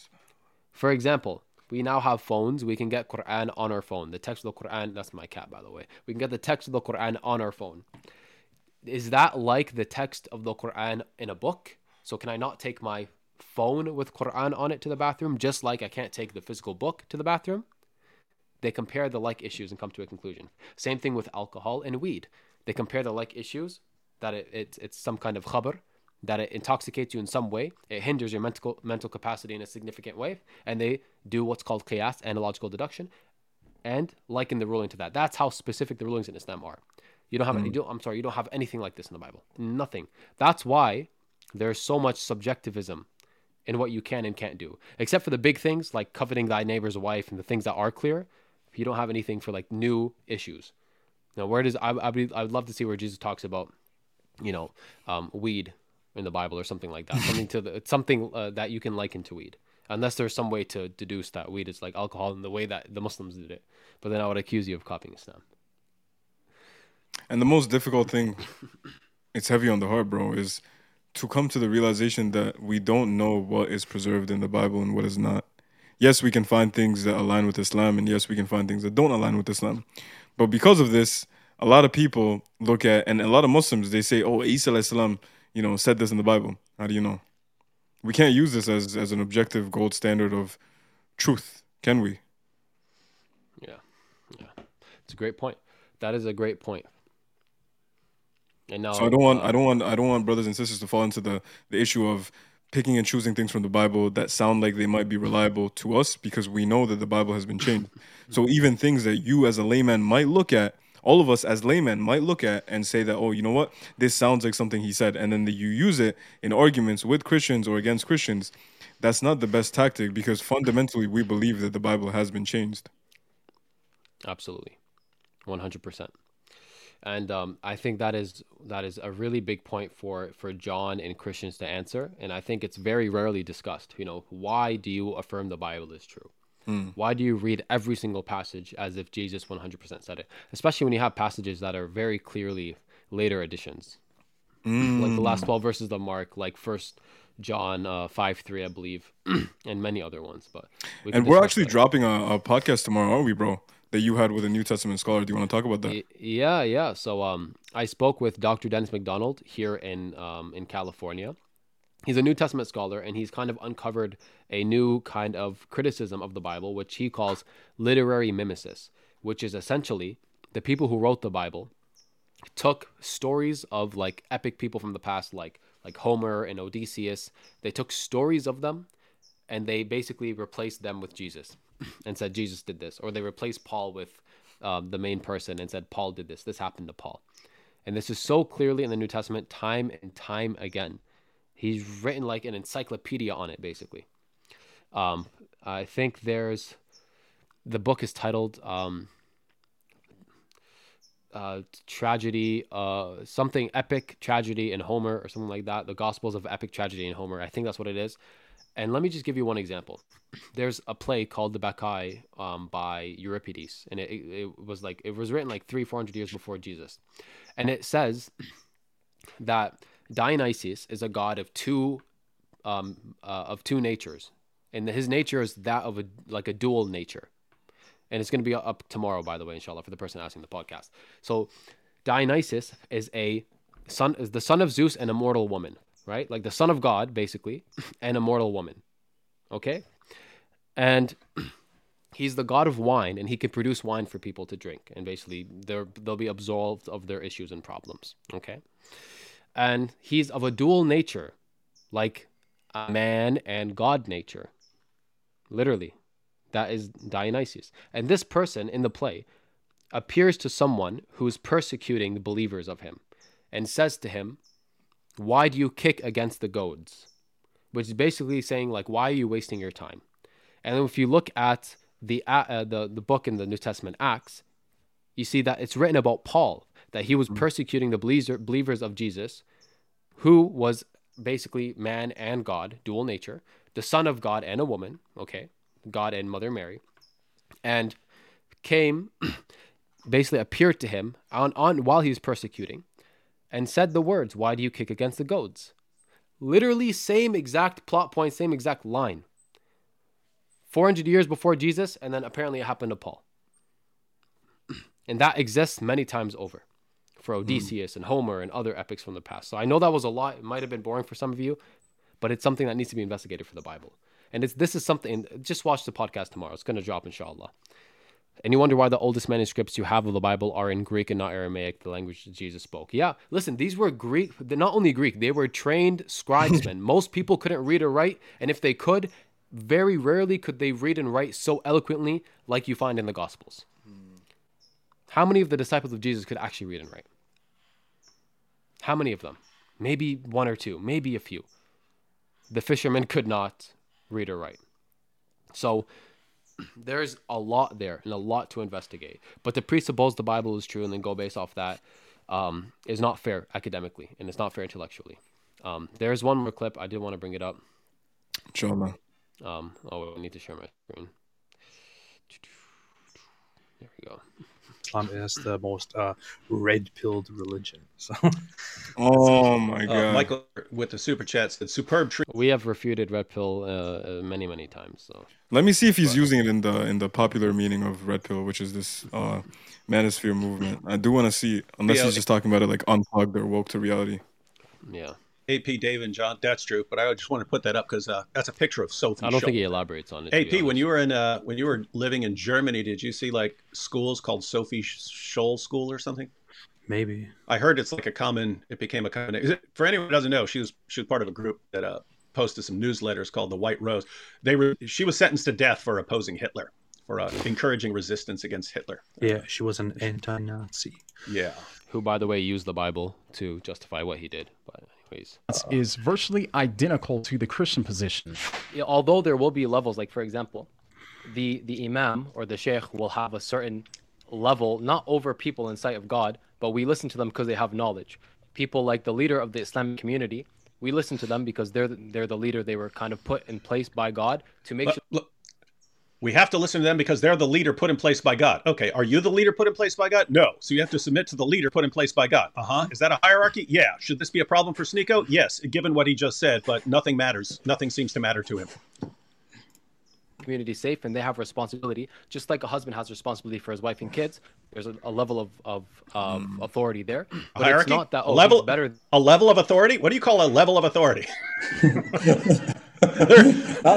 For example, we now have phones. We can get Quran on our phone. The text of the Quran, that's my cat, by the way. We can get the text of the Quran on our phone. Is that like the text of the Quran in a book? So can I not take my phone with Quran on it to the bathroom, just like I can't take the physical book to the bathroom? They compare the like issues and come to a conclusion. Same thing with alcohol and weed. They compare the like issues, that it's some kind of khabar, that it intoxicates you in some way, it hinders your mental capacity in a significant way, and they do what's called qiyas, analogical deduction, and liken the ruling to that. That's how specific the rulings in Islam are. You don't have you don't have anything like this in the Bible. Nothing. That's why there's so much subjectivism in what you can and can't do. Except for the big things like coveting thy neighbor's wife and the things that are clear, you don't have anything for like new issues. Now, where does I would love to see where Jesus talks about, weed in the Bible or something like that. Something that you can liken to weed. Unless there's some way to deduce that weed is like alcohol in the way that the Muslims did it. But then I would accuse you of copying Islam. And the most difficult thing, it's heavy on the heart, bro, is to come to the realization that we don't know what is preserved in the Bible and what is not. Yes, we can find things that align with Islam, and yes, we can find things that don't align with Islam. But because of this, a lot of people look at, and a lot of Muslims, they say, oh, Isa alayhi salam, said this in the Bible. How do you know? We can't use this as an objective gold standard of truth, can we? Yeah. It's a great point. That is a great point. And now, so I don't want brothers and sisters to fall into the issue of picking and choosing things from the Bible that sound like they might be reliable to us, because we know that the Bible has been changed. So even things that you as a layman might look at, all of us as laymen might look at and say that, oh, you know what? This sounds like something he said. And then you use it in arguments with Christians or against Christians. That's not the best tactic, because fundamentally we believe that the Bible has been changed. Absolutely. 100%. And I think that is a really big point for John and Christians to answer. And I think it's very rarely discussed. Why do you affirm the Bible is true? Why do you read every single passage as if Jesus 100% said it? Especially when you have passages that are very clearly later additions. Like the last 12 verses of Mark, like 1 John 5:3, I believe, and many other ones. But we're actually dropping a podcast tomorrow, aren't we, bro? That you had with a New Testament scholar. Do you want to talk about that? Yeah. So I spoke with Dr. Dennis McDonald here in California. He's a New Testament scholar, and he's kind of uncovered a new kind of criticism of the Bible, which he calls literary mimesis, which is essentially the people who wrote the Bible took stories of like epic people from the past, like Homer and Odysseus. They took stories of them and they basically replaced them with Jesus and said Jesus did this, or they replaced Paul with the main person and said Paul did this. This happened to Paul. And this is so clearly in the New Testament, time and time again. He's written like an encyclopedia on it, basically. I think the book is titled Tragedy, something Epic Tragedy in Homer or something like that. The Gospels of Epic Tragedy in Homer. I think that's what it is. And let me just give you one example. There's a play called The Bacchae by Euripides, and it was written like 300-400 years before Jesus, and it says that Dionysius is a god of two natures, and his nature is that of a dual nature, and it's going to be up tomorrow, by the way, inshallah, for the person asking the podcast. So Dionysius is the son of Zeus and a mortal woman. Right? Like the son of God, basically, and a mortal woman. Okay? And he's the god of wine, and he can produce wine for people to drink. And basically, they'll be absolved of their issues and problems. Okay? And he's of a dual nature, like a man and God nature. Literally. That is Dionysius. And this person in the play appears to someone who is persecuting the believers of him and says to him, "Why do you kick against the goads?" Which is basically saying, like, why are you wasting your time? And then if you look at the book in the New Testament, Acts, you see that it's written about Paul, that he was persecuting the believers of Jesus, who was basically man and God, dual nature, the son of God and a woman, okay, God and Mother Mary, and came, basically appeared to him on while he was persecuting, and said the words, "Why do you kick against the goads?" Literally same exact plot point, same exact line. 400 years before Jesus, and then apparently it happened to Paul. And that exists many times over for Odysseus and Homer and other epics from the past. So I know that was a lot. It might have been boring for some of you, but it's something that needs to be investigated for the Bible. And this is something, just watch the podcast tomorrow. It's going to drop, inshallah. And you wonder why the oldest manuscripts you have of the Bible are in Greek and not Aramaic, the language that Jesus spoke. Yeah, listen, these were Greek. They're not only Greek, they were trained scribesmen. Most people couldn't read or write, and if they could, very rarely could they read and write so eloquently like you find in the Gospels. How many of the disciples of Jesus could actually read and write? How many of them? Maybe one or two, maybe a few. The fishermen could not read or write. So there's a lot there and a lot to investigate. But to presuppose the Bible is true and then go based off that is not fair academically, and it's not fair intellectually. There's one more clip. I did want to bring it up. Inshallah. I need to share my screen. There we go. Islam is the most red-pilled religion. So. Oh my God! Michael with the super chats said superb treat. We have refuted red pill many times. So let me see if he's using it in the popular meaning of red pill, which is this manosphere movement. I do want to see, unless he's just talking about it like unplugged or woke to reality. Yeah. AP, Dave, and John, that's true. But I just want to put that up because that's a picture of Sophie. I don't think he elaborates on it. AP, when you were living in Germany, did you see like schools called Sophie Scholl School or something? Maybe. I heard it became a common. For anyone who doesn't know, she was part of a group that posted some newsletters called the White Rose. She was sentenced to death for opposing Hitler, for encouraging resistance against Hitler. Yeah, she was an anti-Nazi. Yeah. Who, by the way, used the Bible to justify what he did. But is virtually identical to the Christian position. Yeah, although there will be levels, like for example, the imam or the sheikh will have a certain level, not over people in sight of God, but we listen to them because they have knowledge. People like the leader of the Islamic community, we listen to them because they're the leader. They were kind of put in place by God to make sure. Look, we have to listen to them because they're the leader put in place by God. Okay, are you the leader put in place by God? No. So you have to submit to the leader put in place by God. Is that a hierarchy? Yeah. Should this be a problem for Sneeko? Yes, given what he just said, but nothing matters. Nothing seems to matter to him. Community safe, and they have responsibility, just like a husband has responsibility for his wife and kids. There's a level of authority there. But hierarchy? It's not that better. A level of authority? What do you call a level of authority?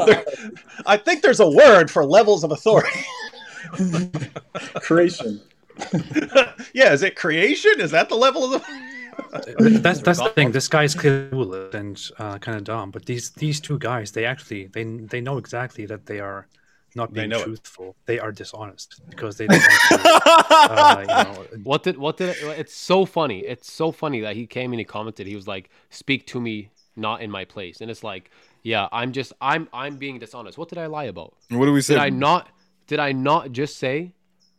I think there's a word for levels of authority. Creation. Yeah, is it creation? Is that the level of the? That's the thing. This guy's clueless and kind of dumb. But these two guys, they know exactly that they are not being truthful. They are dishonest because they don't want to, What did it's so funny. It's so funny that he came and he commented. He was like, "Speak to me, not in my place." And it's like, yeah, I'm being dishonest. What did I lie about? What did we say? Did I not just say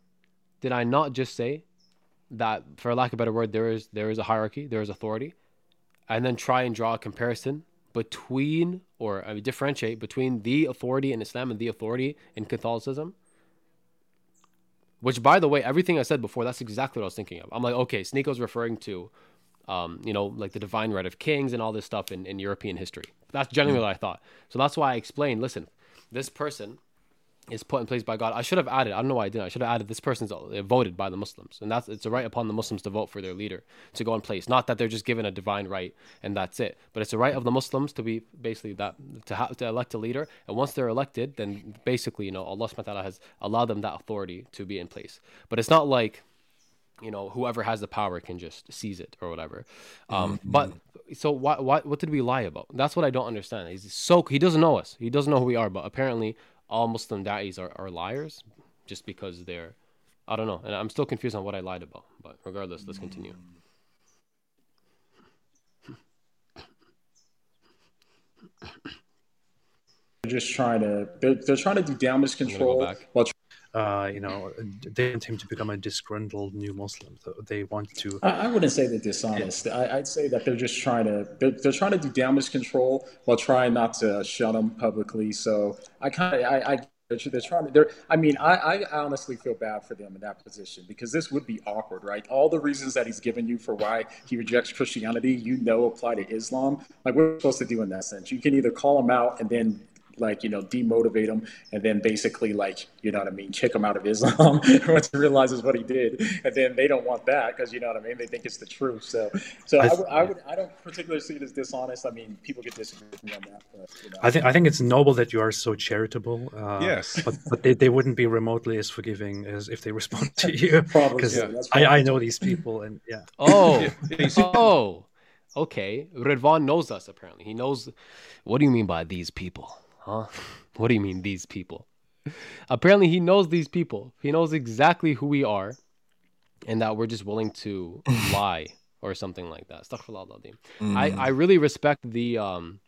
that, for lack of a better word, there is a hierarchy, there is authority, and then try and draw a comparison between, or differentiate between the authority in Islam and the authority in Catholicism? Which, by the way, everything I said before, that's exactly what I was thinking of. I'm like, okay, Sneako's referring to, like the divine right of kings and all this stuff in European history. That's generally what I thought. So that's why I explained, listen, this person is put in place by God. I should have added, I don't know why I didn't. I should have added, this person's voted by the Muslims. And it's a right upon the Muslims to vote for their leader to go in place. Not that they're just given a divine right and that's it. But it's a right of the Muslims to be basically that, to elect a leader. And once they're elected, then basically, Allah subhanahu wa ta'ala has allowed them that authority to be in place. But it's not like, whoever has the power can just seize it or whatever. But so what did we lie about? That's what I don't understand. He doesn't know us. He doesn't know who we are. But apparently all Muslim da'is are liars just because they're, I don't know. And I'm still confused on what I lied about. But regardless, let's continue. They're trying to do damage control while they want him to become a disgruntled new Muslim. They want to. I wouldn't say they're dishonest. I'd say that they're just trying to do damage control while trying not to shut him publicly. So they're trying to. I honestly feel bad for them in that position because this would be awkward, right? All the reasons that he's given you for why he rejects Christianity, apply to Islam. Like, what are we supposed to do in that sense? You can either call him out and then demotivate him and then basically kick him out of Islam once he realizes what he did. And then they don't want that because they think it's the truth. So I don't particularly see it as dishonest. I mean, people get disagree with me on that. But, I think it's noble that you are so charitable. Yes. But they wouldn't be remotely as forgiving as if they respond to you. Because I know these people and yeah. Okay. Ridwan knows us apparently. He knows. What do you mean by these people? Huh? What do you mean, these people? Apparently, he knows these people. He knows exactly who we are and that we're just willing to lie or something like that. Astaghfirullah al-Azim. I really respect the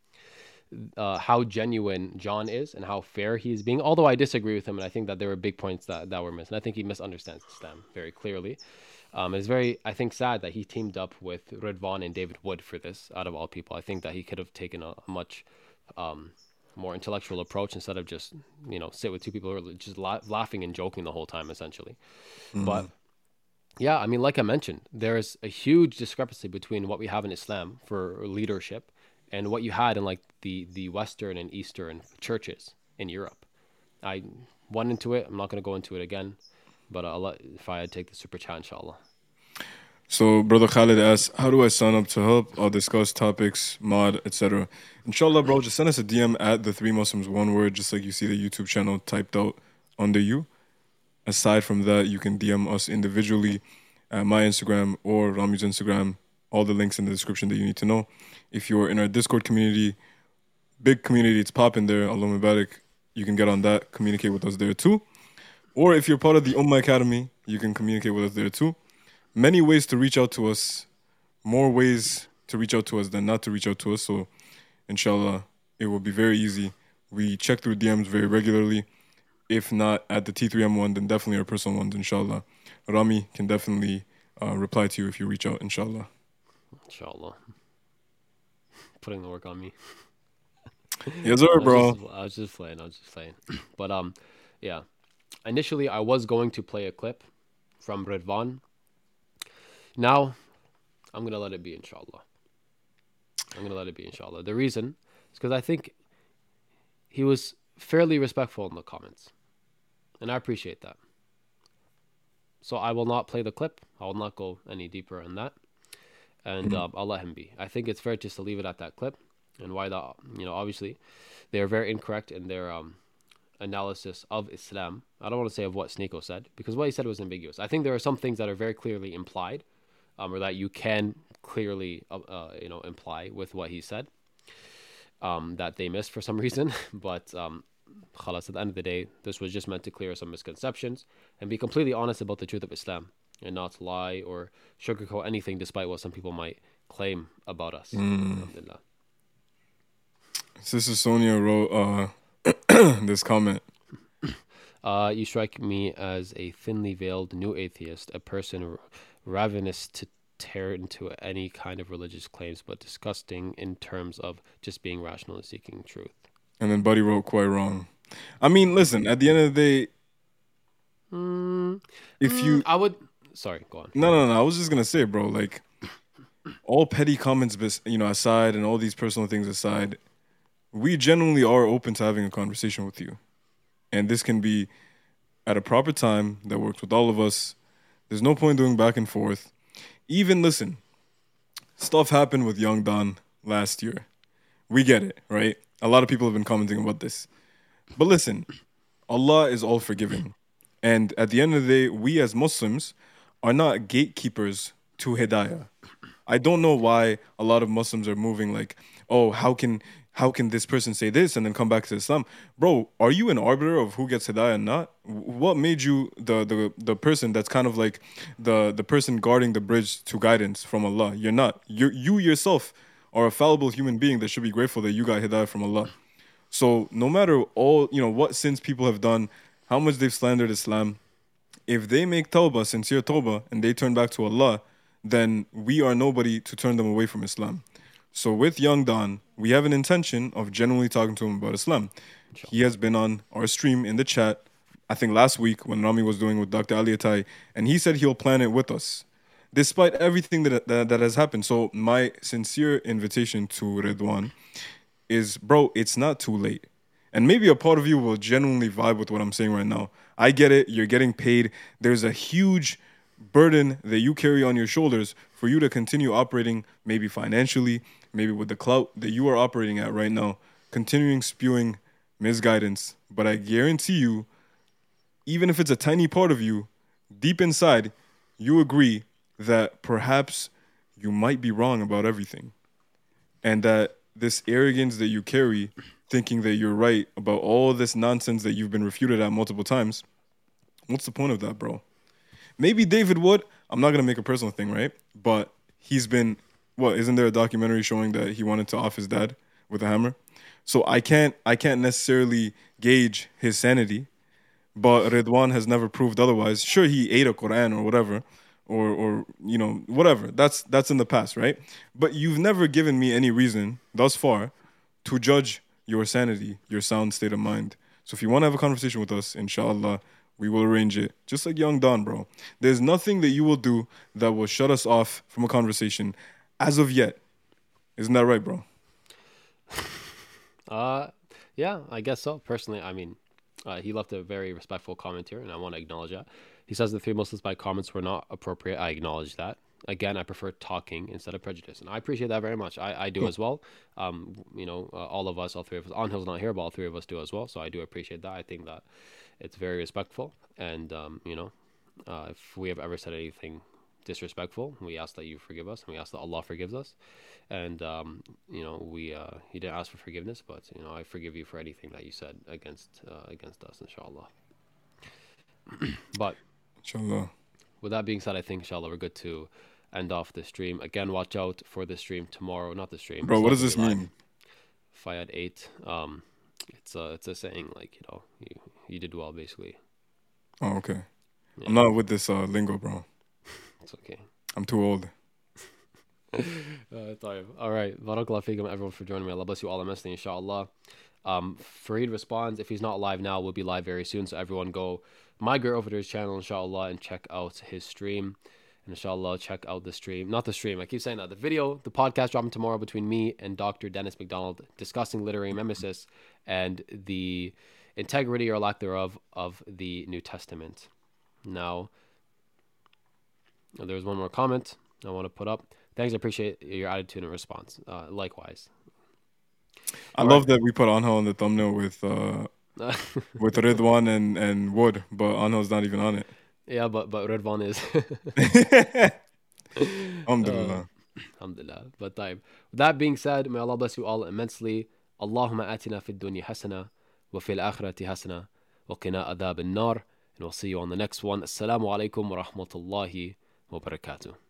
how genuine John is and how fair he is being, although I disagree with him and I think that there were big points that were missed. And I think he misunderstands Islam very clearly. It's very, I think, sad that he teamed up with Ridwan and David Wood for this, out of all people. I think that he could have taken a much more intellectual approach instead of just, sit with two people who are just laughing and joking the whole time, essentially. But yeah, I mean, like I mentioned, there's a huge discrepancy between what we have in Islam for leadership and what you had in like the Western and Eastern churches in Europe. I went into it. I'm not going to go into it again, but if I take the super chat, inshallah. So, Brother Khalid asks, how do I sign up to help? I'll discuss topics, mod, etc. Inshallah, bro, just send us a DM at the Three Muslims, one word, just like you see the YouTube channel typed out under you. Aside from that, you can DM us individually at my Instagram or Rami's Instagram. All the links in the description that you need to know. If you're in our Discord community, big community, it's popping there, Allah Mubarak, you can get on that, communicate with us there too. Or if you're part of the Ummah Academy, you can communicate with us there too. Many ways to reach out to us, more ways to reach out to us than not to reach out to us. So, inshallah, it will be very easy. We check through DMs very regularly. If not at the T3M one, then definitely our personal ones, inshallah. Rami can definitely reply to you if you reach out, inshallah. Inshallah. Putting the work on me. Yes, sir, bro. I was just playing. But, yeah. Initially, I was going to play a clip from Ridwan. Now, I'm going to let it be, inshallah. The reason is because I think he was fairly respectful in the comments. And I appreciate that. So I will not play the clip. I will not go any deeper on that. And I'll let him be. I think it's fair just to leave it at that clip. And why that, obviously, they're very incorrect in their analysis of Islam. I don't want to say of what Sneeko said, because what he said was ambiguous. I think there are some things that are very clearly implied, or that you can clearly, imply with what he said, that they missed for some reason. But khalas, at the end of the day, this was just meant to clear some misconceptions and be completely honest about the truth of Islam, and not lie or sugarcoat anything, despite what some people might claim about us. Alhamdulillah. Sister Sonia wrote this comment. You strike me as a thinly veiled new atheist, a person ravenous to tear into any kind of religious claims, but disgusting in terms of just being rational and seeking truth. And then Buddy wrote quite wrong. I mean, listen, at the end of the day, I would... Sorry, go on. No. I was just going to say, bro, like, all petty comments, aside, and all these personal things aside, we genuinely are open to having a conversation with you. And this can be at a proper time that works with all of us. There's no point doing back and forth. Even, listen, stuff happened with Young Don last year. We get it, right? A lot of people have been commenting about this. But listen, Allah is all forgiving. And at the end of the day, we as Muslims are not gatekeepers to Hidayah. I don't know why a lot of Muslims are moving like, oh, how can this person say this and then come back to Islam? Bro, are you an arbiter of who gets Hidayah and not? What made you the person that's kind of like the person guarding the bridge to guidance from Allah? You're not. You yourself are a fallible human being that should be grateful that you got Hidayah from Allah. So no matter what sins people have done, how much they've slandered Islam, if they make tawbah, sincere tawbah, and they turn back to Allah, then we are nobody to turn them away from Islam. So with Young Don, we have an intention of genuinely talking to him about Islam. He has been on our stream in the chat, I think last week when Rami was doing with Dr. Ali Atai, and he said he'll plan it with us, despite everything that has happened. So my sincere invitation to Ridwan is, bro, it's not too late. And maybe a part of you will genuinely vibe with what I'm saying right now. I get it. You're getting paid. There's a huge burden that you carry on your shoulders for you to continue operating, maybe financially, maybe with the clout that you are operating at right now, continuing spewing misguidance. But I guarantee you, even if it's a tiny part of you, deep inside, you agree that perhaps you might be wrong about everything. And that this arrogance that you carry, thinking that you're right about all this nonsense that you've been refuted at multiple times, what's the point of that, bro? Maybe David Wood, I'm not going to make a personal thing, right? But he's been, isn't there a documentary showing that he wanted to off his dad with a hammer? So I can't necessarily gauge his sanity, but Ridwan has never proved otherwise. Sure, he ate a Quran or whatever, or whatever. That's in the past, right? But you've never given me any reason thus far to judge your sanity, your sound state of mind. So if you want to have a conversation with us, inshallah, we will arrange it. Just like Young Don, bro. There's nothing that you will do that will shut us off from a conversation as of yet. Isn't that right, bro? Yeah, I guess so. Personally, I mean, he left a very respectful comment here, and I want to acknowledge that. He says the 3 Muslims by comments were not appropriate. I acknowledge that. Again, I prefer talking instead of prejudice, and I appreciate that very much. I do as well. All of us, all 3 of us. Anhil's not here, but all 3 of us do as well. So I do appreciate that. I think that it's very respectful, and if we have ever said anything disrespectful, we ask that you forgive us, and we ask that Allah forgives us. And he didn't ask for forgiveness, but I forgive you for anything that you said against us, inshallah. But inshallah, with that being said, I think inshallah we're good to end off the stream. Again, watch out for the stream tomorrow. Not the stream, bro. What does this mean? Fayad 8. It's a saying like you did well, basically. Oh, okay. Yeah. I'm not with this lingo, bro. It's okay. I'm too old. All right. Barakallah feekum, everyone, for joining me. Allah bless you all immensely, inshallah. Fareed Responds, if he's not live now, will be live very soon. So everyone go migrate over to his channel, inshallah, and check out his stream. And inshallah, check out the stream. Not the stream, I keep saying that. The video, the podcast dropping tomorrow between me and Dr. Dennis McDonald discussing literary mimesis and the integrity or lack thereof of the New Testament. Now, there's one more comment I want to put up. Thanks, I appreciate your attitude and response. Likewise. I love that we put Anhel in the thumbnail with with Ridwan and Wood, but Anil's not even on it. Yeah, but Ridwan is. Alhamdulillah. Alhamdulillah. But طيب. With that being said, may Allah bless you all immensely. Allahumma atina fid dunya hasana wa fil akhirati hasana wa qina adhab an-nar. And we'll see you on the next one. Assalamu alaikum wa rahmatullahi wa barakatuh.